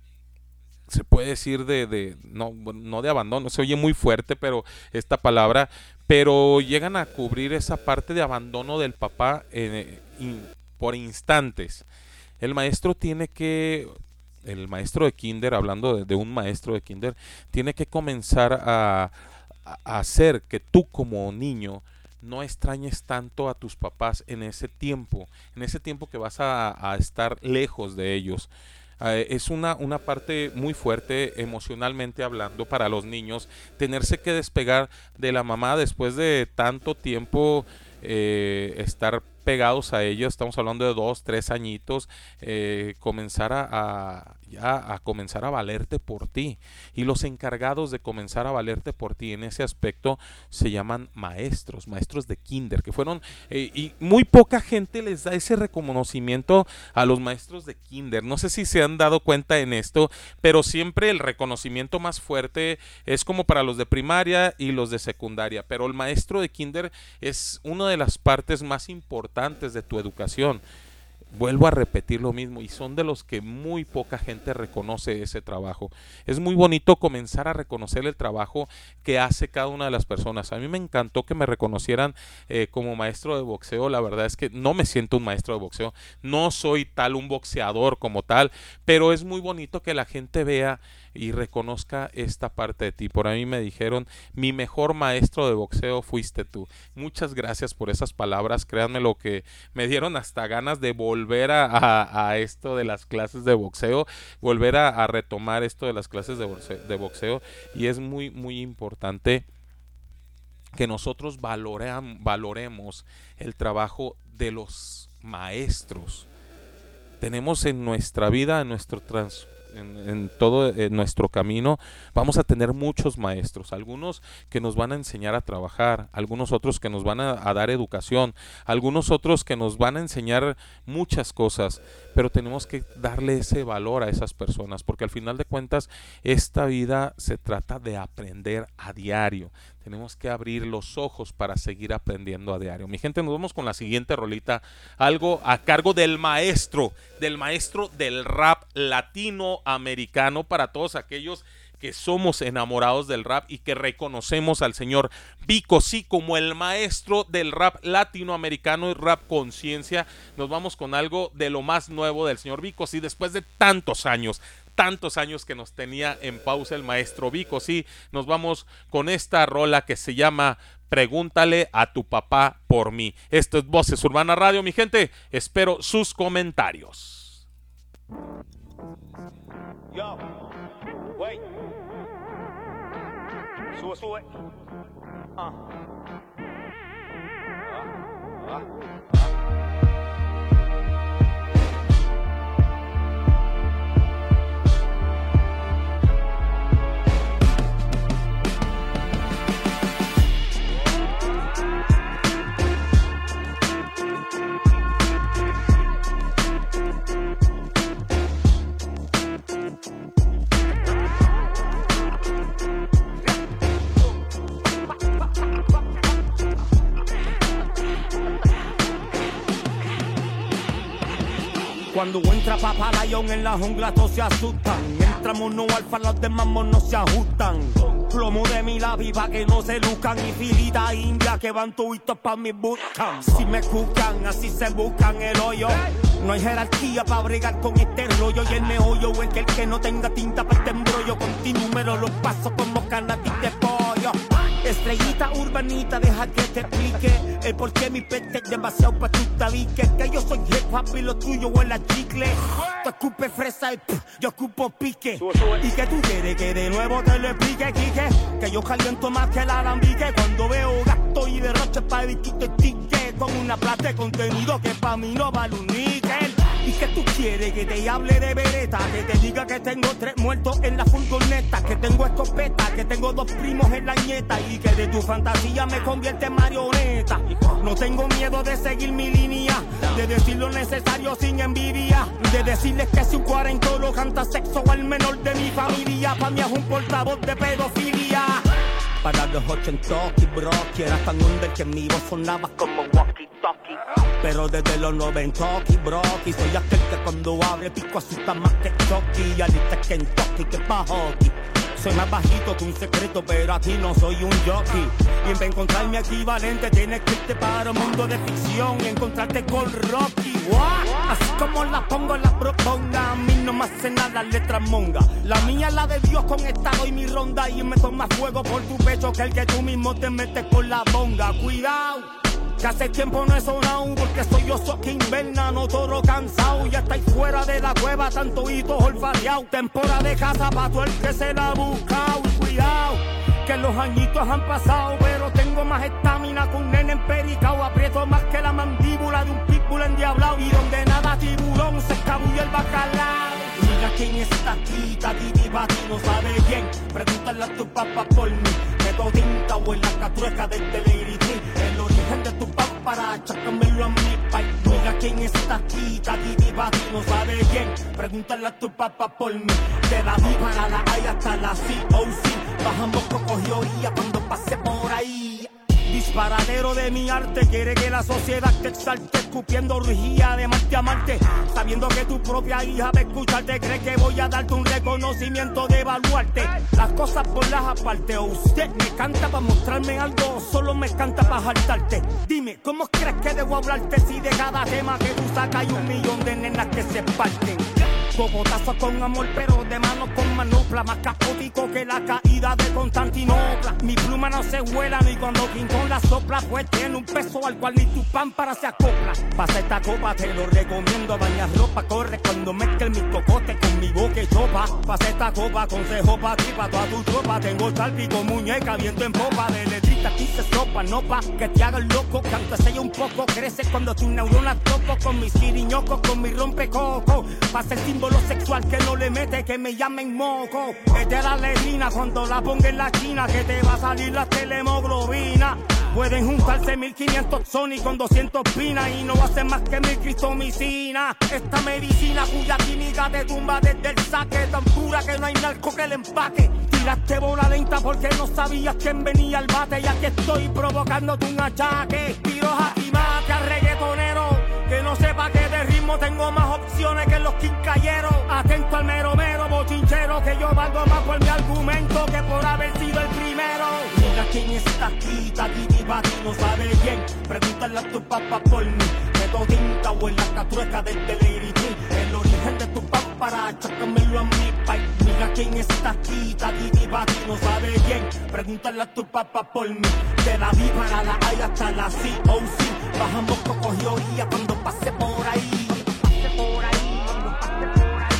se puede decir de, de no, no de abandono, se oye muy fuerte pero esta palabra, pero llegan a cubrir esa parte de abandono del papá eh, in, por instantes. El maestro tiene que el maestro de kinder, hablando de, de un maestro de kinder, tiene que comenzar a, a hacer que tú como niño no extrañes tanto a tus papás en ese tiempo, en ese tiempo que vas a, a estar lejos de ellos. Eh, es una, una parte muy fuerte emocionalmente hablando para los niños, tenerse que despegar de la mamá después de tanto tiempo, eh, estar pegados a ellos. Estamos hablando de dos, tres añitos, eh, comenzar a, a, ya a comenzar a valerte por ti, y los encargados de comenzar a valerte por ti en ese aspecto se llaman maestros, maestros de kinder, que fueron, eh, y muy poca gente les da ese reconocimiento a los maestros de kinder. No sé si se han dado cuenta en esto, pero siempre el reconocimiento más fuerte es como para los de primaria y los de secundaria, pero el maestro de kinder es una de las partes más importantes de tu educación. Vuelvo a repetir lo mismo, y son de los que muy poca gente reconoce ese trabajo. Es muy bonito comenzar a reconocer el trabajo que hace cada una de las personas. A mí me encantó que me reconocieran eh, como maestro de boxeo. La verdad es que no me siento un maestro de boxeo, no soy tal un boxeador como tal, pero es muy bonito que la gente vea y reconozca esta parte de ti. Por ahí me dijeron, mi mejor maestro de boxeo fuiste tú. Muchas gracias por esas palabras. Créanme lo que me dieron hasta ganas de volver a, a, a esto de las clases de boxeo, volver a, a retomar esto de las clases de boxeo, de boxeo, y es muy muy importante que nosotros valoream, valoremos el trabajo de los maestros. Tenemos en nuestra vida, en nuestro trans en, en todo en nuestro camino, vamos a tener muchos maestros, algunos que nos van a enseñar a trabajar, algunos otros que nos van a, a dar educación, algunos otros que nos van a enseñar muchas cosas, pero tenemos que darle ese valor a esas personas, porque al final de cuentas esta vida se trata de aprender a diario. Tenemos que abrir los ojos para seguir aprendiendo a diario. Mi gente, nos vamos con la siguiente rolita, algo a cargo del maestro, del maestro del rap latinoamericano, para todos aquellos que somos enamorados del rap y que reconocemos al señor Vico C como el maestro del rap latinoamericano y rap conciencia. Nos vamos con algo de lo más nuevo del señor Vico C después de tantos años. Tantos años que nos tenía en pausa el maestro Vico C. Nos vamos con esta rola que se llama Pregúntale a tu papá por mí. Esto es Voces Urbana Radio, mi gente. Espero sus comentarios. Yo, wait. Sube, sube. Ah. Ah, ah, ah. Cuando entra Papá Lion en la jungla todos se asustan. Entra mono alfa, los demás monos se ajustan. Plomo de mi lápiz pa' que no se luzcan. Y filita india que van tuitos pa' mi bootcamp. Si me escuchan, así se buscan el hoyo. No hay jerarquía pa' bregar con este rollo. Y el meollo es que el que no tenga tinta pa' este embrollo. Con ti número los pasos como canatis de pollo. Estrellita urbanita, deja que te explique el por qué mi peste es demasiado pa' tu tabique. Que yo soy hip hop y lo tuyo huele a chicle. Tú escupes fresa y pff, yo ocupo pique. Y que tú quieres que de nuevo te lo explique, Quique. Que yo caliento más que el alambique. Cuando veo gasto y derroche pa' evitar tique. Con una plata de contenido que pa' mí no vale un níquel. Y que tú quieres que te hable de vereta, que te diga que tengo tres muertos en la furgoneta, que tengo escopeta, que tengo dos primos en la ñeta y que de tu fantasía me convierte en marioneta. No tengo miedo de seguir mi línea, de decir lo necesario sin envidia, de decirles que si un cuarentolo canta sexo al menor de mi familia, pa' mí es un portavoz de pedofilia. Para los ochentoki, bro, era tan under que mi voz sonaba como walkie-talkie. Pero desde los noventoki, bro, y soy aquel que cuando abre pico asusta más que Chucky. Alista Kentucky, que pa' hockey. Soy más bajito que un secreto, pero aquí no soy un jockey. Y en vez de encontrar mi equivalente, tienes que irte para un mundo de ficción y encontrarte con Rocky. What? Así como la pongo, la proponga. A mí no me hacen nada las letras monga. La mía es la de Dios, con esta doy mi ronda. Y me toma fuego por tu pecho que el que tú mismo te metes con la bonga. Cuidado, que hace tiempo no he sonado, porque soy oso que inverna, no toro cansado. Ya estáis fuera de la cueva, tanto hito olfateado. Temporada de casa pa' todo el que se la ha buscado. Cuidado, que los añitos han pasado, pero tengo más estamina que un nene empericao. Aprieto más que la mandíbula de un pitbull endiablado. Y donde nada tiburón se escabulle el bacalao. Mira quién está aquí, Tati Bati no sabe bien. Pregúntale a tu papá por mí. Meto tinta o en la catrueca del Lady Tree. El origen de tu papá para chacármelo a mi país. Mira quién está aquí, Tati Bati no sabe bien. Pregúntale a tu papá por mí. De la V para la A hasta la C O C. Bajamos cocoyoría cuando pase por ahí. Disparadero de mi arte, quiere que la sociedad te exalte, escupiendo orgía de Marte a Marte, sabiendo que tu propia hija va a escucharte, cree que voy a darte un reconocimiento de evaluarte, las cosas por las aparte. O usted me canta para mostrarme algo, solo me canta para jaltarte. Dime, ¿cómo crees que debo hablarte si de cada tema que tú sacas hay un millón de nenas que se parten? Cocotazo con amor, pero de mano con manopla, más caótico que la caída de Constantinopla. Mi pluma no se vuela ni cuando King Kong la sopla, pues tiene un peso al cual ni tu pámpara se acopla. Pasa esta copa, te lo recomiendo, bañar ropa, corre cuando mezcles mi cocote con mi boca y chopa. Pasa esta copa, consejo pa' ti, pa' toda tu tropa. Tengo talpico, muñeca, viento en popa, de letrita aquí se sopa, no pa' que te haga el loco, que aunque sea un poco, crece cuando tus neuronas toco, con mis siriñocos, con mi rompecoco. Pasa el símbolo símbolo sexual que no le mete, que me llamen moco. Esta es la letrina cuando la ponga en la china, que te va a salir la telehemoglobina. Pueden juntarse mil quinientos Sony con doscientos pinas y no hacen más que mil cristomicina. Esta medicina cuya química te tumba desde el saque, tan pura que no hay narco que le empaque. Tiraste bola lenta porque no sabías quién venía al bate, y aquí estoy provocándote un achaque. Tiro aquí mate al reggaetonero, que no sepa que de ritmo tengo más opciones que los quincalleros. Atento al mero mero bochinchero, que yo valgo más por mi argumento que por haber sido el primero. Mira quién está aquí, Tati Bati no sabe quién. Pregúntale a tu papá por mí. Meto tinta o en la catrueca del Lady T. El origen de tu paparacho, cámelo a mi país. Mira quién está aquí, Tati Bati no sabe quién. Pregúntale a tu papá por mí. De la B para la A y hasta la C O C. Bajamos coco y orilla cuando pase por ahí. Pase por ahí, cuando pase por ahí.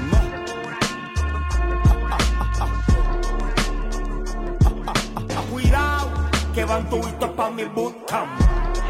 Cuidado, que van tuitos pa' mi bootcamp.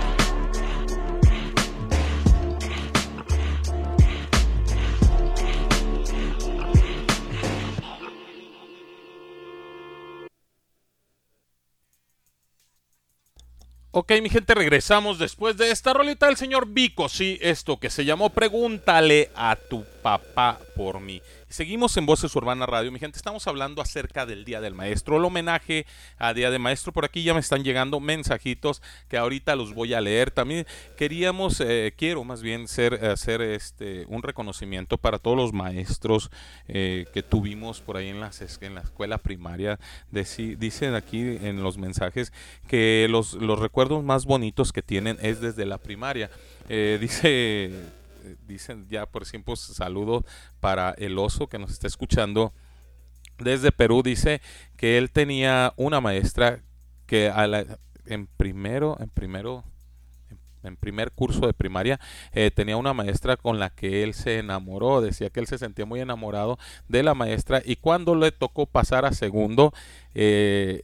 Ok, mi gente, regresamos después de esta rolita del señor Vico. Sí, esto que se llamó Pregúntale a tu papá por mí. Seguimos en Voces Urbana Radio, mi gente. Estamos hablando acerca del Día del Maestro, el homenaje a Día del Maestro. Por aquí ya me están llegando mensajitos que ahorita los voy a leer. También queríamos, eh, quiero más bien ser, hacer este un reconocimiento para todos los maestros eh, que tuvimos por ahí en, las, en la escuela primaria. Deci, dicen aquí en los mensajes que los, los recuerdos más bonitos que tienen es desde la primaria. Eh, dice... Dicen ya, por ejemplo, saludo para el oso que nos está escuchando desde Perú. Dice que él tenía una maestra que a la, en primero, en primero, en primer curso de primaria eh, tenía una maestra con la que él se enamoró. Decía que él se sentía muy enamorado de la maestra, y cuando le tocó pasar a segundo, eh,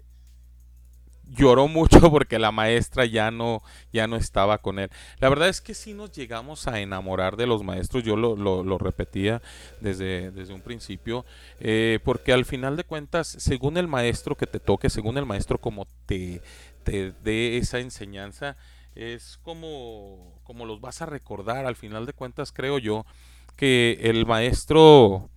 lloró mucho porque la maestra ya no, ya no estaba con él. La verdad es que sí nos llegamos a enamorar de los maestros. Yo lo, lo, lo repetía desde, desde un principio, eh, porque al final de cuentas, según el maestro que te toque, según el maestro como te, te dé esa enseñanza, es como, como los vas a recordar. Al final de cuentas, creo yo que el maestro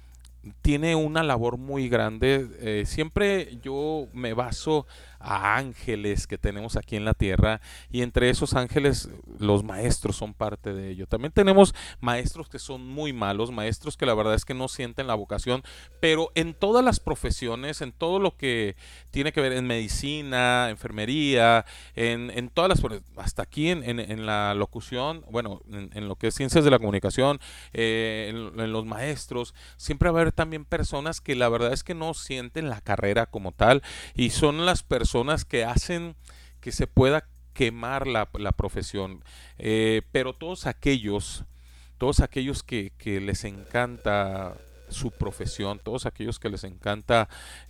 tiene una labor muy grande. Eh, siempre yo me baso a ángeles que tenemos aquí en la tierra, y entre esos ángeles los maestros son parte de ello. También tenemos maestros que son muy malos, maestros que la verdad es que no sienten la vocación, pero en todas las profesiones, en todo lo que tiene que ver en medicina, enfermería, en, en todas las, hasta aquí en, en, en la locución, bueno, en, en lo que es ciencias de la comunicación, eh, en, en los maestros, siempre va a haber también personas que la verdad es que no sienten la carrera como tal, y son las personas que hacen que se pueda quemar la, la profesión. Eh, pero todos aquellos, todos aquellos que, que les encanta su profesión, todos aquellos que les encanta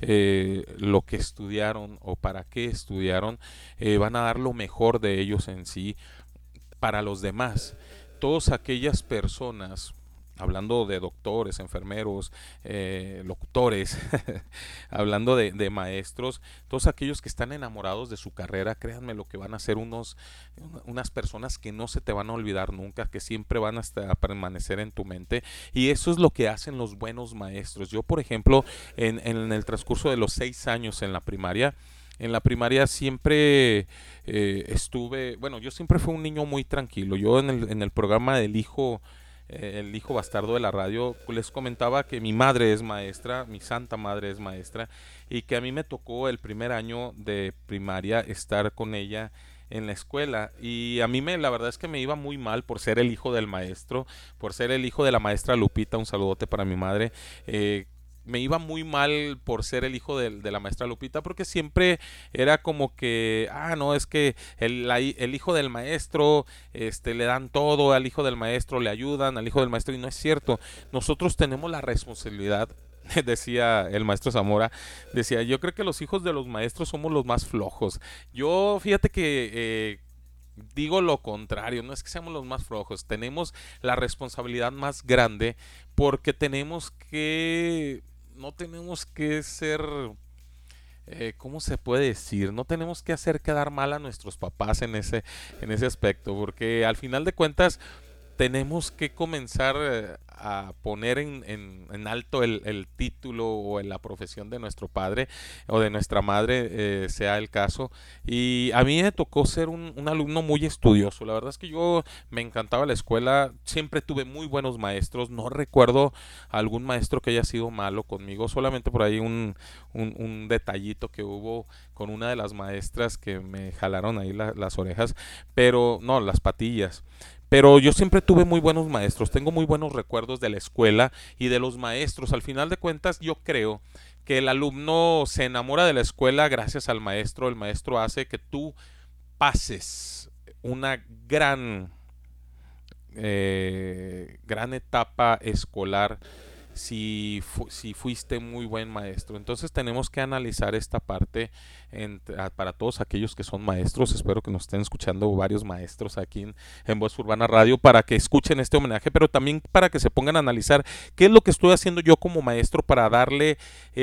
eh, lo que estudiaron o para qué estudiaron, eh, van a dar lo mejor de ellos en sí para los demás. Todas aquellas personas, hablando de doctores, enfermeros, eh, locutores, hablando de, de maestros, todos aquellos que están enamorados de su carrera, créanme lo que van a ser unos, unas personas que no se te van a olvidar nunca, que siempre van a, estar, a permanecer en tu mente, y eso es lo que hacen los buenos maestros. Yo, por ejemplo, en, en el transcurso de los seis años en la primaria, En la primaria siempre eh, estuve, bueno, yo siempre fui un niño muy tranquilo. Yo en el, en el programa del hijo, eh, el hijo bastardo de la radio, les comentaba que mi madre es maestra, mi santa madre es maestra, y que a mí me tocó el primer año de primaria estar con ella en la escuela, y a mí me, la verdad es que me iba muy mal por ser el hijo del maestro, por ser el hijo de la maestra Lupita. Un saludote para mi madre. eh, Me iba muy mal por ser el hijo de, de la maestra Lupita, porque siempre era como que, ah, no, es que el, la, el hijo del maestro, este, le dan todo, al hijo del maestro le ayudan, al hijo del maestro, y no es cierto. Nosotros tenemos la responsabilidad, decía el maestro Zamora, decía, yo creo que los hijos de los maestros somos los más flojos. Yo, fíjate que... Eh, digo lo contrario, no es que seamos los más flojos, tenemos la responsabilidad más grande porque tenemos que, no tenemos que ser, eh, ¿cómo se puede decir? No tenemos que hacer quedar mal a nuestros papás en ese, en ese aspecto, porque al final de cuentas tenemos que comenzar eh, a poner en, en, en alto el, el título o en la profesión de nuestro padre o de nuestra madre, eh, sea el caso. Y a mí me tocó ser un, un alumno muy estudioso. La verdad es que yo me encantaba la escuela, siempre tuve muy buenos maestros. No recuerdo algún maestro que haya sido malo conmigo, solamente por ahí un, un, un detallito que hubo con una de las maestras que me jalaron ahí la, las orejas, pero no, las patillas. Pero yo siempre tuve muy buenos maestros, tengo muy buenos recuerdos de la escuela y de los maestros. Al final de cuentas, yo creo que el alumno se enamora de la escuela gracias al maestro. El maestro hace que tú pases una gran, eh, gran etapa escolar si, fu si fuiste muy buen maestro. Entonces tenemos que analizar esta parte en, para todos aquellos que son maestros. Espero que nos estén escuchando varios maestros aquí en, en Voz Urbana Radio para que escuchen este homenaje, pero también para que se pongan a analizar qué es lo que estoy haciendo yo como maestro para darle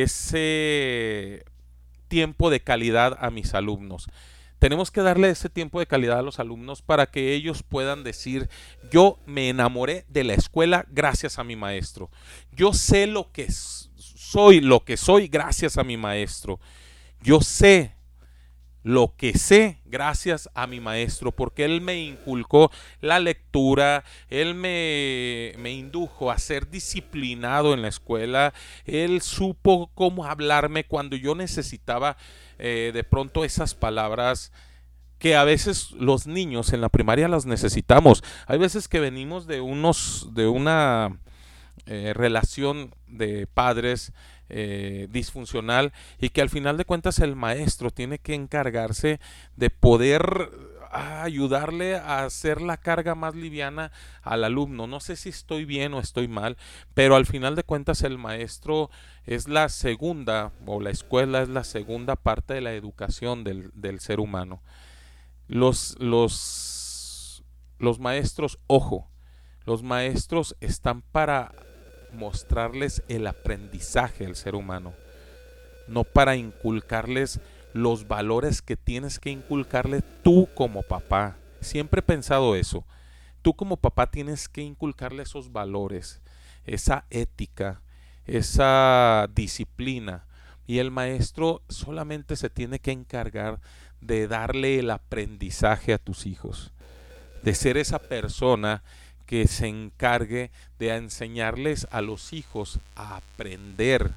ese tiempo de calidad a mis alumnos. Tenemos que darle ese tiempo de calidad a los alumnos para que ellos puedan decir: yo me enamoré de la escuela gracias a mi maestro. Yo sé lo que soy, lo que soy gracias a mi maestro. Yo sé lo que sé gracias a mi maestro, porque él me inculcó la lectura, él me, me indujo a ser disciplinado en la escuela, él supo cómo hablarme cuando yo necesitaba eh, de pronto esas palabras que a veces los niños en la primaria las necesitamos. Hay veces que venimos de unos, de una eh, relación de padres Eh, disfuncional y que al final de cuentas el maestro tiene que encargarse de poder ah, ayudarle a hacer la carga más liviana al alumno. No sé si estoy bien o estoy mal, pero al final de cuentas el maestro es la segunda, o la escuela es la segunda parte de la educación del, del ser humano. Los, los, los maestros, ojo, los maestros están para mostrarles el aprendizaje al ser humano, no para inculcarles los valores que tienes que inculcarle tú como papá. Siempre he pensado eso. Tú como papá tienes que inculcarle esos valores, esa ética, esa disciplina, y el maestro solamente se tiene que encargar de darle el aprendizaje a tus hijos, de ser esa persona que se encargue de enseñarles a los hijos a aprender,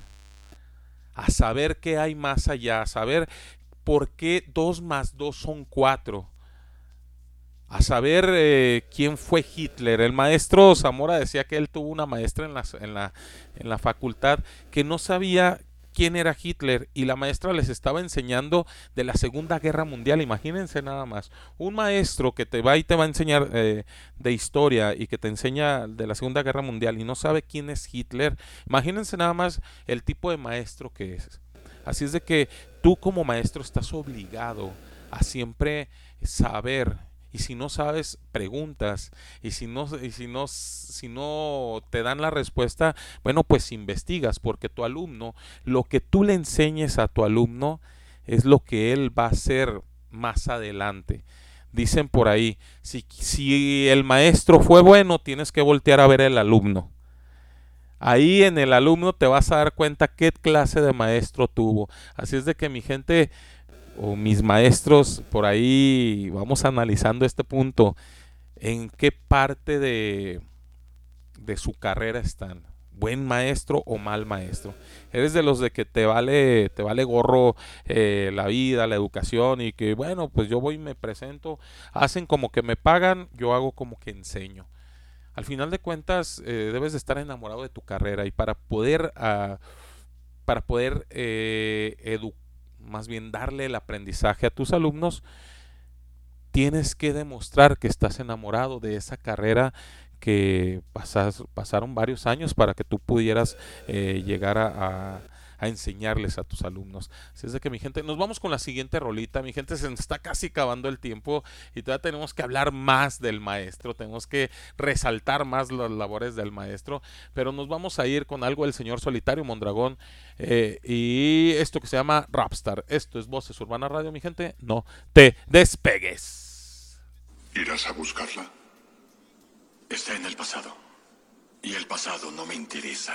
a saber qué hay más allá, a saber por qué dos más dos son cuatro, a saber eh, quién fue Hitler. El maestro Zamora decía que él tuvo una maestra en la, en la, en la facultad que no sabía quién era Hitler, y la maestra les estaba enseñando de la Segunda Guerra Mundial. Imagínense nada más, un maestro que te va y te va a enseñar eh, de historia y que te enseña de la Segunda Guerra Mundial y no sabe quién es Hitler. Imagínense nada más el tipo de maestro que es. Así es de que tú como maestro estás obligado a siempre saber, y si no sabes, preguntas, y si no, y si no, si no te dan la respuesta, bueno, pues investigas, porque tu alumno, lo que tú le enseñes a tu alumno es lo que él va a hacer más adelante. Dicen por ahí, si, si el maestro fue bueno, tienes que voltear a ver al alumno. Ahí en el alumno te vas a dar cuenta qué clase de maestro tuvo. Así es de que, mi gente, o mis maestros, por ahí vamos analizando este punto, en qué parte de, de su carrera están, buen maestro o mal maestro. Eres de los de que te vale, te vale gorro eh, la vida, la educación, y que bueno, pues yo voy y me presento, hacen como que me pagan, yo hago como que enseño. Al final de cuentas eh, debes de estar enamorado de tu carrera, y para poder, uh, para poder eh, educar, más bien darle el aprendizaje a tus alumnos, tienes que demostrar que estás enamorado de esa carrera que pasas, pasaron varios años para que tú pudieras eh, llegar a, a, a enseñarles a tus alumnos. Así es de que, mi gente, nos vamos con la siguiente rolita. Mi gente, se nos está casi acabando el tiempo y todavía tenemos que hablar más del maestro, tenemos que resaltar más las labores del maestro, pero nos vamos a ir con algo del señor Solitario Mondragón eh, y esto que se llama Rapstar. Esto es Voces Urbanas Radio, mi gente, no te despegues. ¿Irás a buscarla? Está en el pasado y el pasado no me interesa.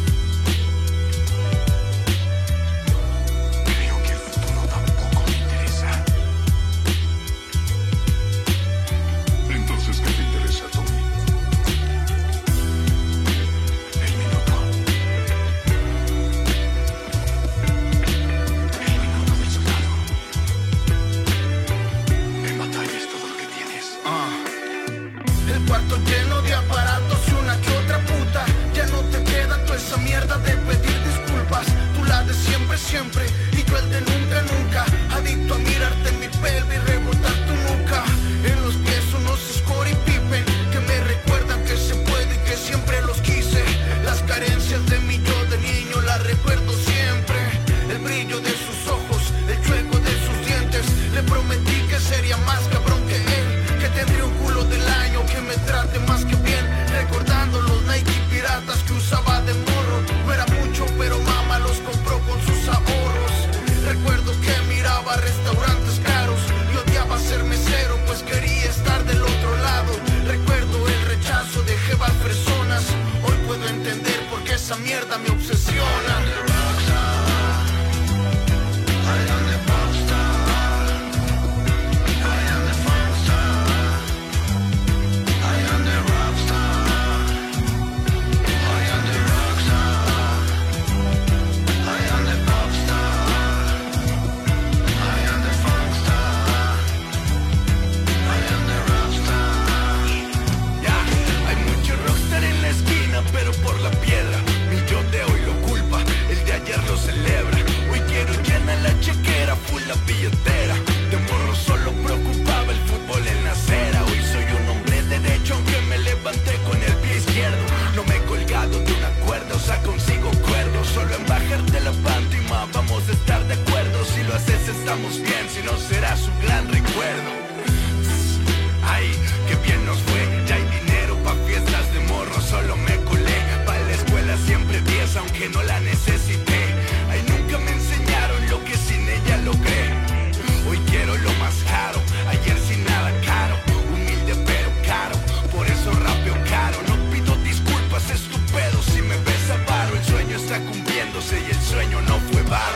Cuarto lleno de aparatos y una que otra puta. Ya no te queda toda esa mierda de pedir disculpas. Tú la de siempre, siempre y yo el de nunca, nunca. Adicto a mirarte en mi pelvis y rebotar tu nuca. En los pies unos Scottie Pippen que me recuerdan que se puede y que siempre los quise. Las carencias de mi yo de niño las recuerdo siempre. El brillo de sus ojos, el chueco de sus dientes. Le prometí que sería más cabrón que él, que tendría un culo del año, que me trate más que bien. Recordando los Nike piratas que usaba de morro. No era mucho, pero mamá los compró con sus ahorros. Recuerdo que miraba restaurantes caros y odiaba ser mesero, pues quería estar del otro lado. Recuerdo el rechazo de jevas personas. Hoy puedo entender por qué esa mierda me obsesiona. Pero por la piedra, mi yo de hoy lo culpa, el de ayer lo celebra. Hoy quiero llenar la chequera, full la billetera. De morro solo preocupaba el fútbol en la acera. Hoy soy un hombre derecho aunque me levanté con el pie izquierdo. No me he colgado de una cuerda, o sea consigo cuerdo. Solo en bajarte la pantima vamos a estar de acuerdo. Si lo haces estamos bien, si no serás un gran recuerdo. Ay, qué bien nos fue, ya hay dinero pa' fiestas de morro. Solo me colé, pa' la escuela siempre diez aunque no la necesité. Ay, nunca me enseñaron lo que sin ella logré. Hoy quiero lo más caro, ayer sin nada caro. Humilde pero caro, por eso rapeo caro. No pido disculpas, estúpido, si me ves avaro. El sueño está cumpliéndose y el sueño no fue varo.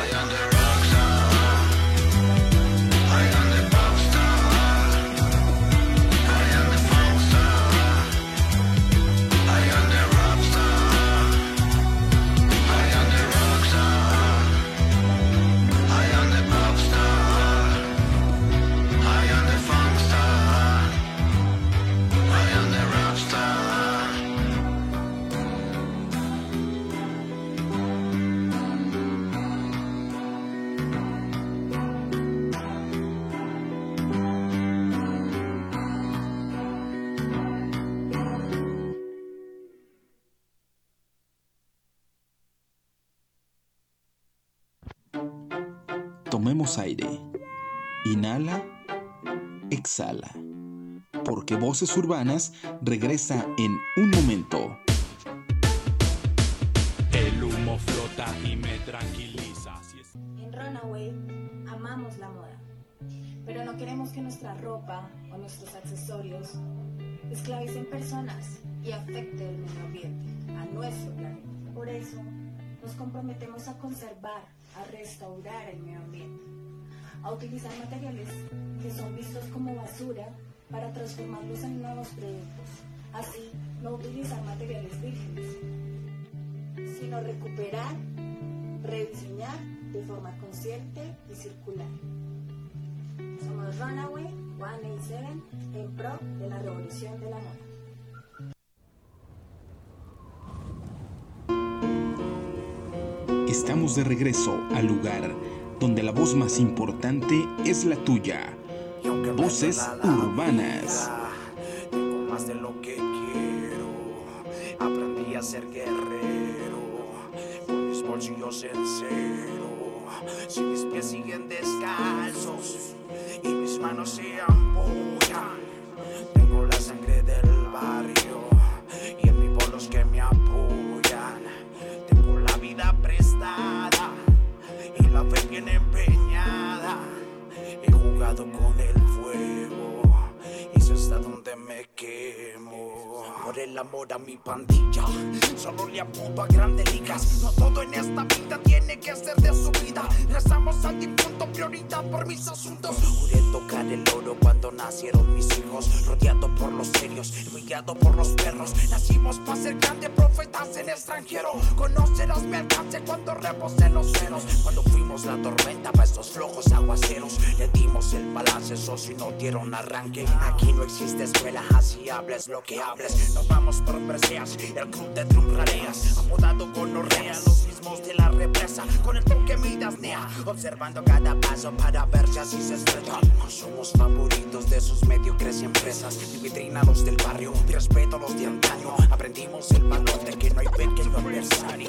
Tomemos aire. Inhala, exhala. Porque Voces Urbanas regresa en un momento. El humo flota y me tranquiliza. En Runaway amamos la moda, pero no queremos que nuestra ropa o nuestros accesorios esclavicen personas y afecte el medio ambiente, a nuestro planeta. Por eso nos comprometemos a conservar, a restaurar el medio ambiente, a utilizar materiales que son vistos como basura para transformarlos en nuevos productos. Así, no utilizar materiales vírgenes, sino recuperar, rediseñar de forma consciente y circular. Somos Runaway ciento ochenta y siete en pro de la revolución de la moda. Estamos de regreso al lugar donde la voz más importante es la tuya. Voces Urbanas. Tengo más de lo que quiero. Aprendí a ser guerrero. Con mis bolsos bolsillos en cero, si mis pies siguen descalzos y mis manos se ampollan, tengo la sangre del barrio y en mi voz los que me apoyan. Tengo la vida prestada y la fe bien empeñada. He jugado con el fuego y sé hasta dónde me quemo. Por el amor a mi pandilla, solo le apunto a grandes ligas. No todo en esta vida tiene que ser de su vida. Rezamos al difunto, prioridad por mis asuntos. Juré tocar el oro cuando nacieron mis hijos, rodeado por los serios, guiado por los perros. Nacimos para ser grandes profetas en extranjero. Conocerás mi alcance cuando reposen los ceros. Cuando fuimos la tormenta para estos flojos aguaceros, le dimos el balance, eso si no dieron arranque. Aquí no existe escuela, así hables lo que hables. Nos vamos por preseas, el club de drum rareas, apodado gonorrea, los mismos de la represa, con el toque midas nea, observando cada paso para ver si así se estrellan. Somos favoritos de sus mediocres empresas, mi vitrina los del barrio, mi respeto a los de antaño. Aprendimos el valor de que no hay pequeño adversario.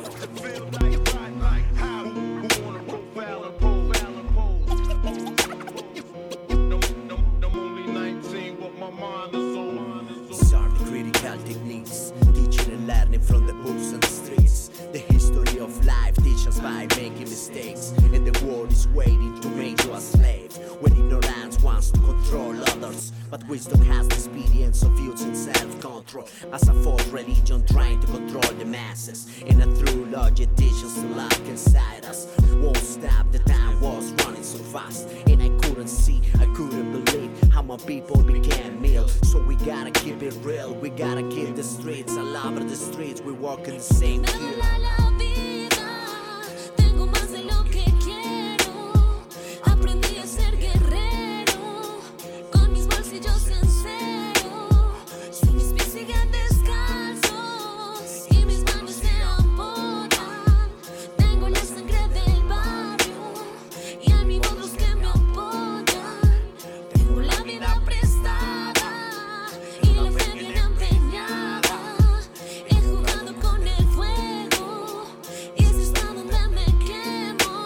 Techniques, teaching and learning from the books and the streets. The history of life teaches by making mistakes, and the world is waiting to make you a slave. When ignorance wants to control others, but wisdom has the experience of using self-control as a false religion trying to control the masses. And a true logic teaches the lock inside us. Won't stop, the time was running so fast, and I couldn't see, I couldn't believe how my people became meal. So we gotta keep it real, we gotta keep the streets. I love the streets, we walk in the same field. Tengo más de lo que quiero. Aprendí a ser guerrero con mis bolsillos en cero. Si mis pies siguen descalzos y mis manos se apoyan, tengo la sangre del barrio y a mi voz los que me apoyan. Tengo la vida prestada y la fe bien empeñada. He jugado con el fuego y sé hasta donde me quemo.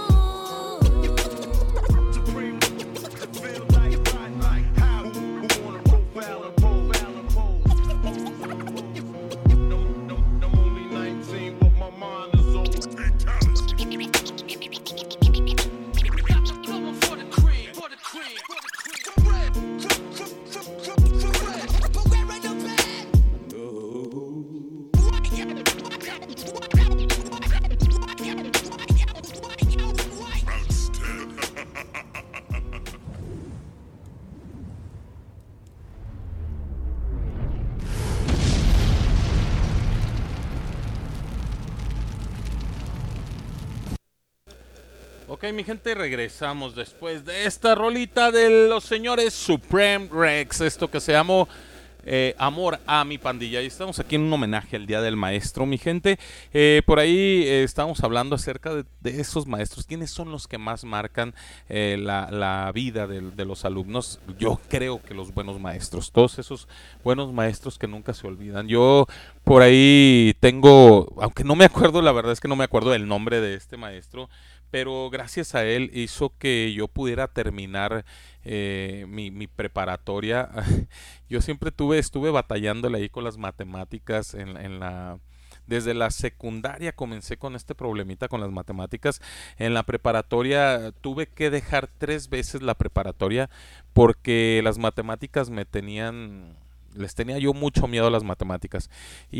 Ok, mi gente, regresamos después de esta rolita de los señores Supreme Rex, esto que se llamó eh, Amor a mi pandilla. Y estamos aquí en un homenaje al Día del Maestro, mi gente. Eh, por ahí eh, estamos hablando acerca de, de esos maestros. ¿Quiénes son los que más marcan eh, la, la vida de, de los alumnos? Yo creo que los buenos maestros, todos esos buenos maestros que nunca se olvidan. Yo por ahí tengo, aunque no me acuerdo, la verdad es que no me acuerdo del nombre de este maestro, pero gracias a él hizo que yo pudiera terminar eh, mi, mi preparatoria. Yo siempre tuve, estuve batallándole ahí con las matemáticas en, en la... Desde la secundaria comencé con este problemita con las matemáticas. En la preparatoria tuve que dejar tres veces la preparatoria porque las matemáticas me tenían... Les tenía yo mucho miedo a las matemáticas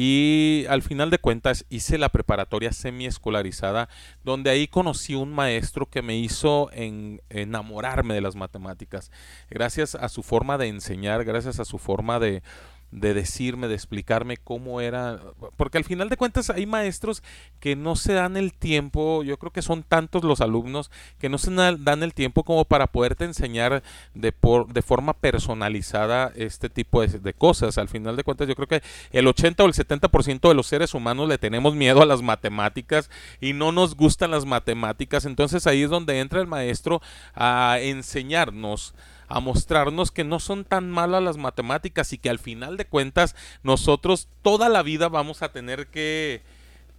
y al final de cuentas hice la preparatoria semiescolarizada, donde ahí conocí un maestro que me hizo en, enamorarme de las matemáticas. Gracias a su forma de enseñar, gracias a su forma de... de decirme, de explicarme cómo era, porque al final de cuentas hay maestros que no se dan el tiempo. Yo creo que son tantos los alumnos que no se dan el tiempo como para poderte enseñar de, por, de forma personalizada este tipo de, de cosas. Al final de cuentas yo creo que el ochenta o el setenta por ciento de los seres humanos le tenemos miedo a las matemáticas y no nos gustan las matemáticas. Entonces ahí es donde entra el maestro a enseñarnos, a mostrarnos que no son tan malas las matemáticas y que al final de cuentas nosotros toda la vida vamos a tener que,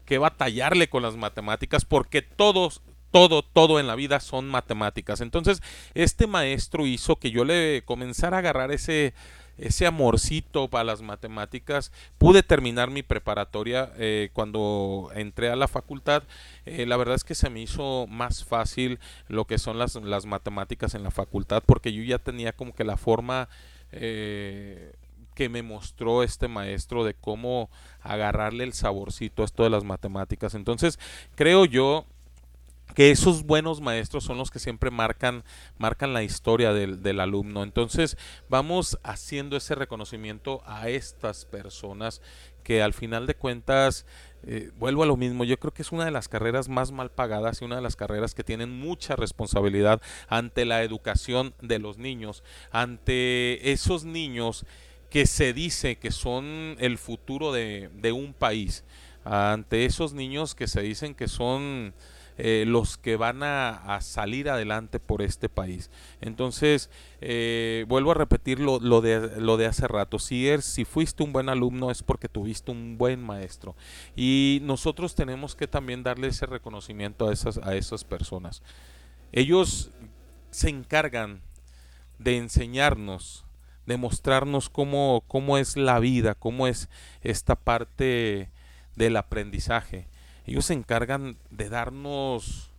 que batallarle con las matemáticas, porque todos, todo, todo en la vida son matemáticas. Entonces, este maestro hizo que yo le comenzara a agarrar ese, ese amorcito para las matemáticas. Pude terminar mi preparatoria eh, cuando entré a la facultad. Eh, la verdad es que se me hizo más fácil lo que son las, las matemáticas en la facultad, porque yo ya tenía como que la forma eh, que me mostró este maestro de cómo agarrarle el saborcito a esto de las matemáticas. Entonces, creo yo que esos buenos maestros son los que siempre marcan, marcan la historia del, del alumno. Entonces vamos haciendo ese reconocimiento a estas personas que al final de cuentas, eh, vuelvo a lo mismo, yo creo que es una de las carreras más mal pagadas y una de las carreras que tienen mucha responsabilidad ante la educación de los niños, ante esos niños que se dice que son el futuro de, de un país, ante esos niños que se dicen que son Eh, los que van a, a salir adelante por este país. Entonces, eh, vuelvo a repetir lo, lo, de, lo de hace rato. Si, eres, si fuiste un buen alumno es porque tuviste un buen maestro. Y nosotros tenemos que también darle ese reconocimiento a esas, a esas personas. Ellos se encargan de enseñarnos, de mostrarnos cómo, cómo es la vida, cómo es esta parte del aprendizaje. Ellos se encargan de darnos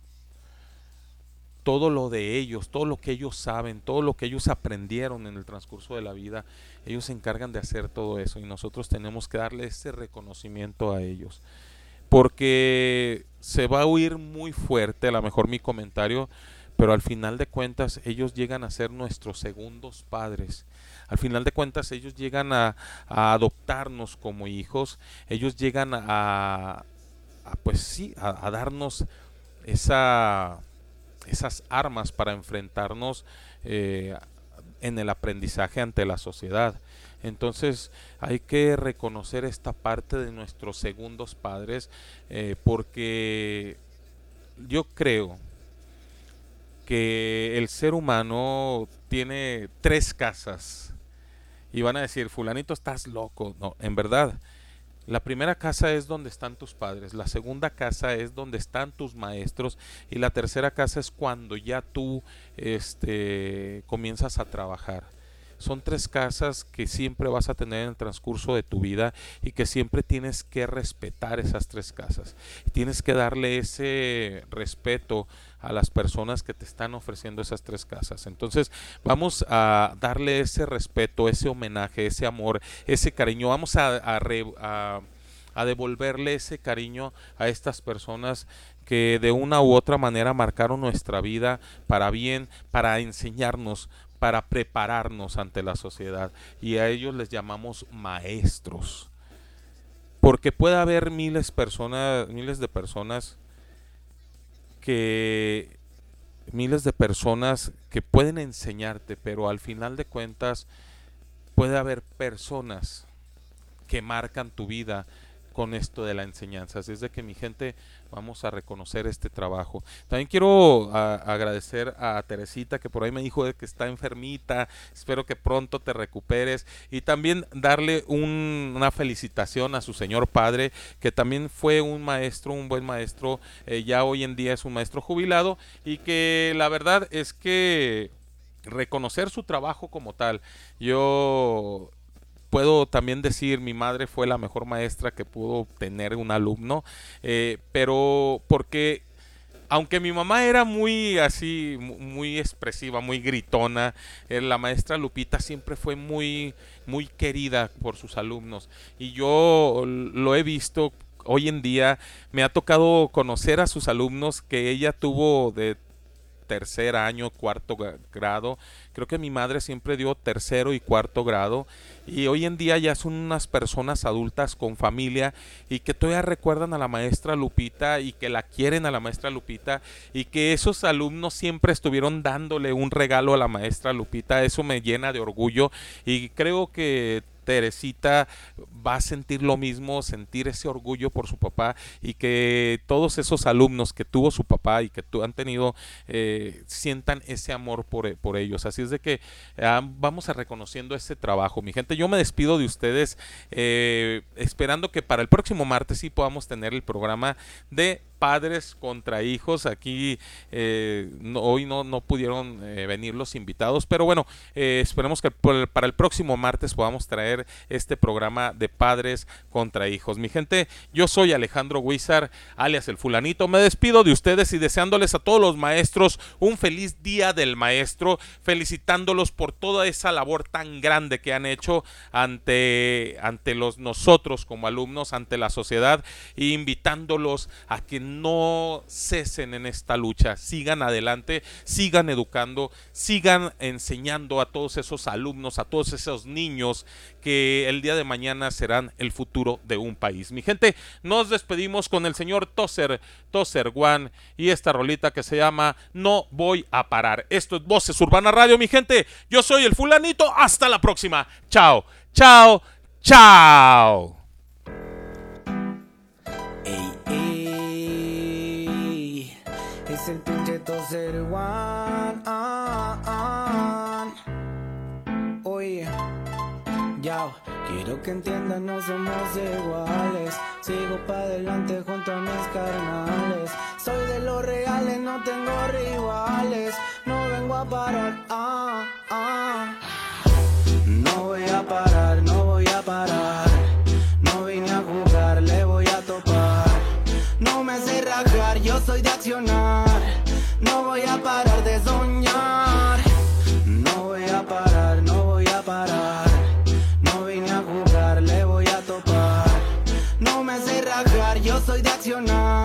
todo lo de ellos, todo lo que ellos saben, todo lo que ellos aprendieron en el transcurso de la vida. Ellos se encargan de hacer todo eso y nosotros tenemos que darle ese reconocimiento a ellos. Porque se va a oír muy fuerte, a lo mejor mi comentario, pero al final de cuentas ellos llegan a ser nuestros segundos padres. Al final de cuentas ellos llegan a, a adoptarnos como hijos, ellos llegan a... A, pues sí, a, a darnos esa, esas armas para enfrentarnos eh, en el aprendizaje ante la sociedad. Entonces hay que reconocer esta parte de nuestros segundos padres, eh, porque yo creo que el ser humano tiene tres casas y van a decir, fulanito, estás loco. No, en verdad, la primera casa es donde están tus padres, la segunda casa es donde están tus maestros y la tercera casa es cuando ya tú este, comienzas a trabajar. Son tres casas que siempre vas a tener en el transcurso de tu vida y que siempre tienes que respetar esas tres casas. Tienes que darle ese respeto a las personas que te están ofreciendo esas tres casas. Entonces vamos a darle ese respeto, ese homenaje, ese amor, ese cariño. Vamos a, a, re, a, a devolverle ese cariño a estas personas que de una u otra manera marcaron nuestra vida para bien, para enseñarnos, para prepararnos ante la sociedad, y a ellos les llamamos maestros, porque puede haber miles personas, miles de personas que miles de personas que pueden enseñarte, pero al final de cuentas puede haber personas que marcan tu vida con esto de la enseñanza. Así es de que, mi gente, vamos a reconocer este trabajo. También quiero a, agradecer a Teresita, que por ahí me dijo de que está enfermita, espero que pronto te recuperes, y también darle un, una felicitación a su señor padre, que también fue un maestro, un buen maestro, eh, ya hoy en día es un maestro jubilado, y que la verdad es que reconocer su trabajo como tal, yo puedo también decir, mi madre fue la mejor maestra que pudo tener un alumno, eh, pero porque aunque mi mamá era muy así, muy expresiva, muy gritona, eh, la maestra Lupita siempre fue muy, muy querida por sus alumnos, y yo lo he visto hoy en día. Me ha tocado conocer a sus alumnos que ella tuvo de tercer año, cuarto grado. Creo que mi madre siempre dio tercero y cuarto grado, y hoy en día ya son unas personas adultas con familia y que todavía recuerdan a la maestra Lupita y que la quieren a la maestra Lupita, y que esos alumnos siempre estuvieron dándole un regalo a la maestra Lupita. Eso me llena de orgullo, y creo que Teresita va a sentir lo mismo, sentir ese orgullo por su papá, y que todos esos alumnos que tuvo su papá y que tu, han tenido, eh, sientan ese amor por, por ellos. Así es de que eh, vamos a reconociendo ese trabajo, mi gente. Yo me despido de ustedes eh, esperando que para el próximo martes sí podamos tener el programa de padres contra hijos. Aquí eh, no, hoy no, no pudieron eh, venir los invitados, pero bueno, eh, esperemos que por, para el próximo martes podamos traer este programa de padres contra hijos. Mi gente, yo soy Alejandro Huizar, alias el Fulanito. Me despido de ustedes y deseándoles a todos los maestros un feliz día del maestro, felicitándolos por toda esa labor tan grande que han hecho ante, ante los nosotros como alumnos, ante la sociedad, e invitándolos a que no cesen en esta lucha, sigan adelante, sigan educando, sigan enseñando a todos esos alumnos, a todos esos niños que el día de mañana serán el futuro de un país. Mi gente, nos despedimos con el señor Tozer, Tozer One, y esta rolita que se llama No Voy a Parar. Esto es Voces Urbana Radio, mi gente. Yo soy el Fulanito. Hasta la próxima. Chao, chao, chao. Es el pinche Tozer One. Ah, ah. Oye, ya, quiero que entiendan, no somos iguales. Sigo pa' adelante junto a mis carnales. Soy de los reales, no tengo rivales. No vengo a parar. Ah, ah. No voy a parar, no voy a parar. No vine a jugar, le voy a topar. No me sé rajar, yo soy de accionar. No voy a parar de soñar. No voy a parar, no voy a parar. No vine a jugar, le voy a topar. No me sé rajar, yo soy de accionar.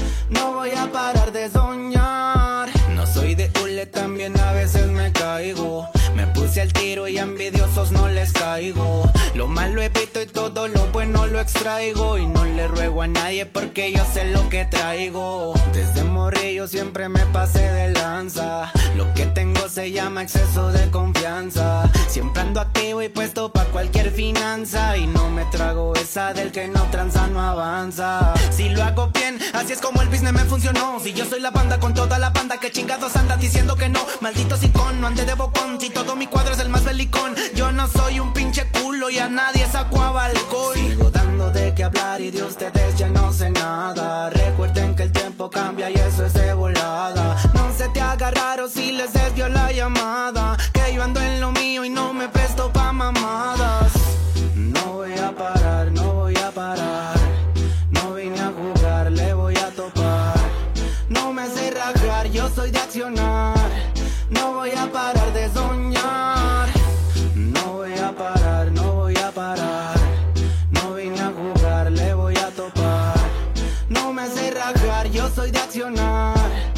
No voy a parar de soñar. No soy de hule, también a veces me caigo. Me puse al tiro y a envidiosos no les caigo. Lo malo evito y todo lo bueno lo extraigo. Y no le ruego a nadie porque yo sé lo que traigo. Desde morrillo siempre me pasé de lanza. Lo que tengo se llama exceso de confianza. Siempre ando activo y puesto pa' cualquier finanza. Y no me trago esa del que no tranza no avanza. Si lo hago bien, así es como el business me funcionó. Si yo soy la banda con toda la banda, que chingados andan diciendo que no. Maldito sicón, no ande de bocón. Si todo mi cuadro es el más belicón. Yo no soy un pinche culo y a nadie saco a balcón. Sigo dando de qué hablar y de ustedes ya no sé nada. Recuerden que el tiempo cambia y eso es de volada. No se te haga raro si les desvió la llamada. Que yo ando en lo mío y no me presto pa' mamadas. No voy a parar, no voy a parar. No vine a jugar, le voy a topar. No me sé rajar, yo soy de accionar. No voy a parar de soñar. No voy a parar, no voy a parar. No vine a jugar, le voy a topar. No me sé rajar, yo soy de accionar.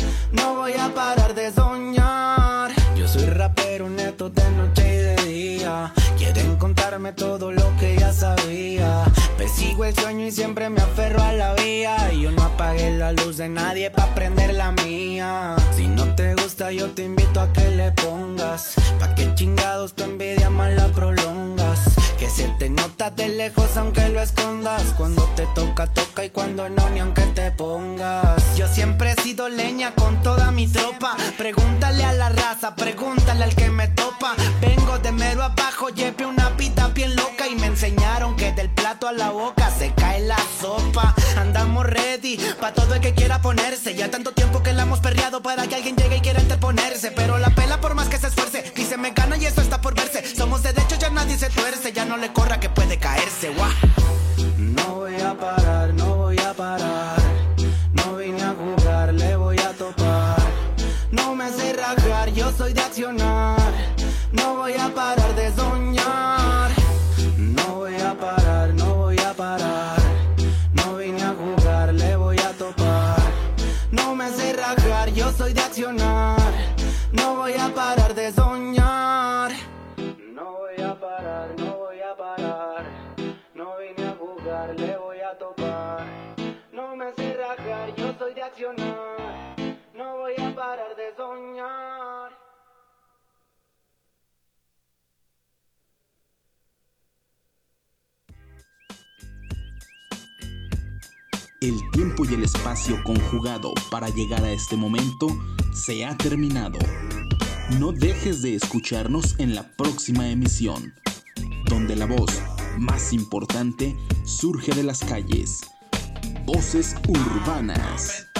No voy a parar de soñar. Yo soy rapero neto de noche y de día. Quieren contarme todo lo que ya sabía. Persigo el sueño y siempre me aferro a la vía. Y yo no apagué la luz de nadie pa' prender la mía. Si no te gusta yo te invito a que le pongas. Pa' que chingados tu envidia más la prolongas. Que se te nota de lejos aunque lo escondas. Cuando te toca, toca y cuando no, ni aunque te pongas. Yo siempre he sido leña con toda mi tropa. Pregúntale a la raza, pregúntale al que me topa. Vengo de mero abajo, llevé una pita bien loca. Y me enseñaron que del plato a la boca se cae la sopa. Andamos ready pa' todo el que quiera ponerse. Ya tanto tiempo que la hemos perreado para que alguien llegue y quiera interponerse. Pero la pela por más que se esfuerce, ni se me gana y eso está por verse. Somos de hecho, ya nadie se tuerce. Ya no le corra que puede caerse, guau. No voy a parar, no voy a parar. No vine a jugar, le voy a topar. No me sé rajar, yo soy de accionar. No voy a parar de soñar. No voy a parar, no voy a parar. No vine a jugar, le voy a topar. No me sé rajar, yo soy de accionar. No voy a parar de soñar. No voy a parar, no voy a parar. No vine a jugar, le voy a topar. No me sé rajar, yo soy de accionar. No voy a parar de soñar. El tiempo y el espacio conjugado para llegar a este momento se ha terminado. No dejes de escucharnos en la próxima emisión, donde la voz más importante surge de las calles. Voces urbanas.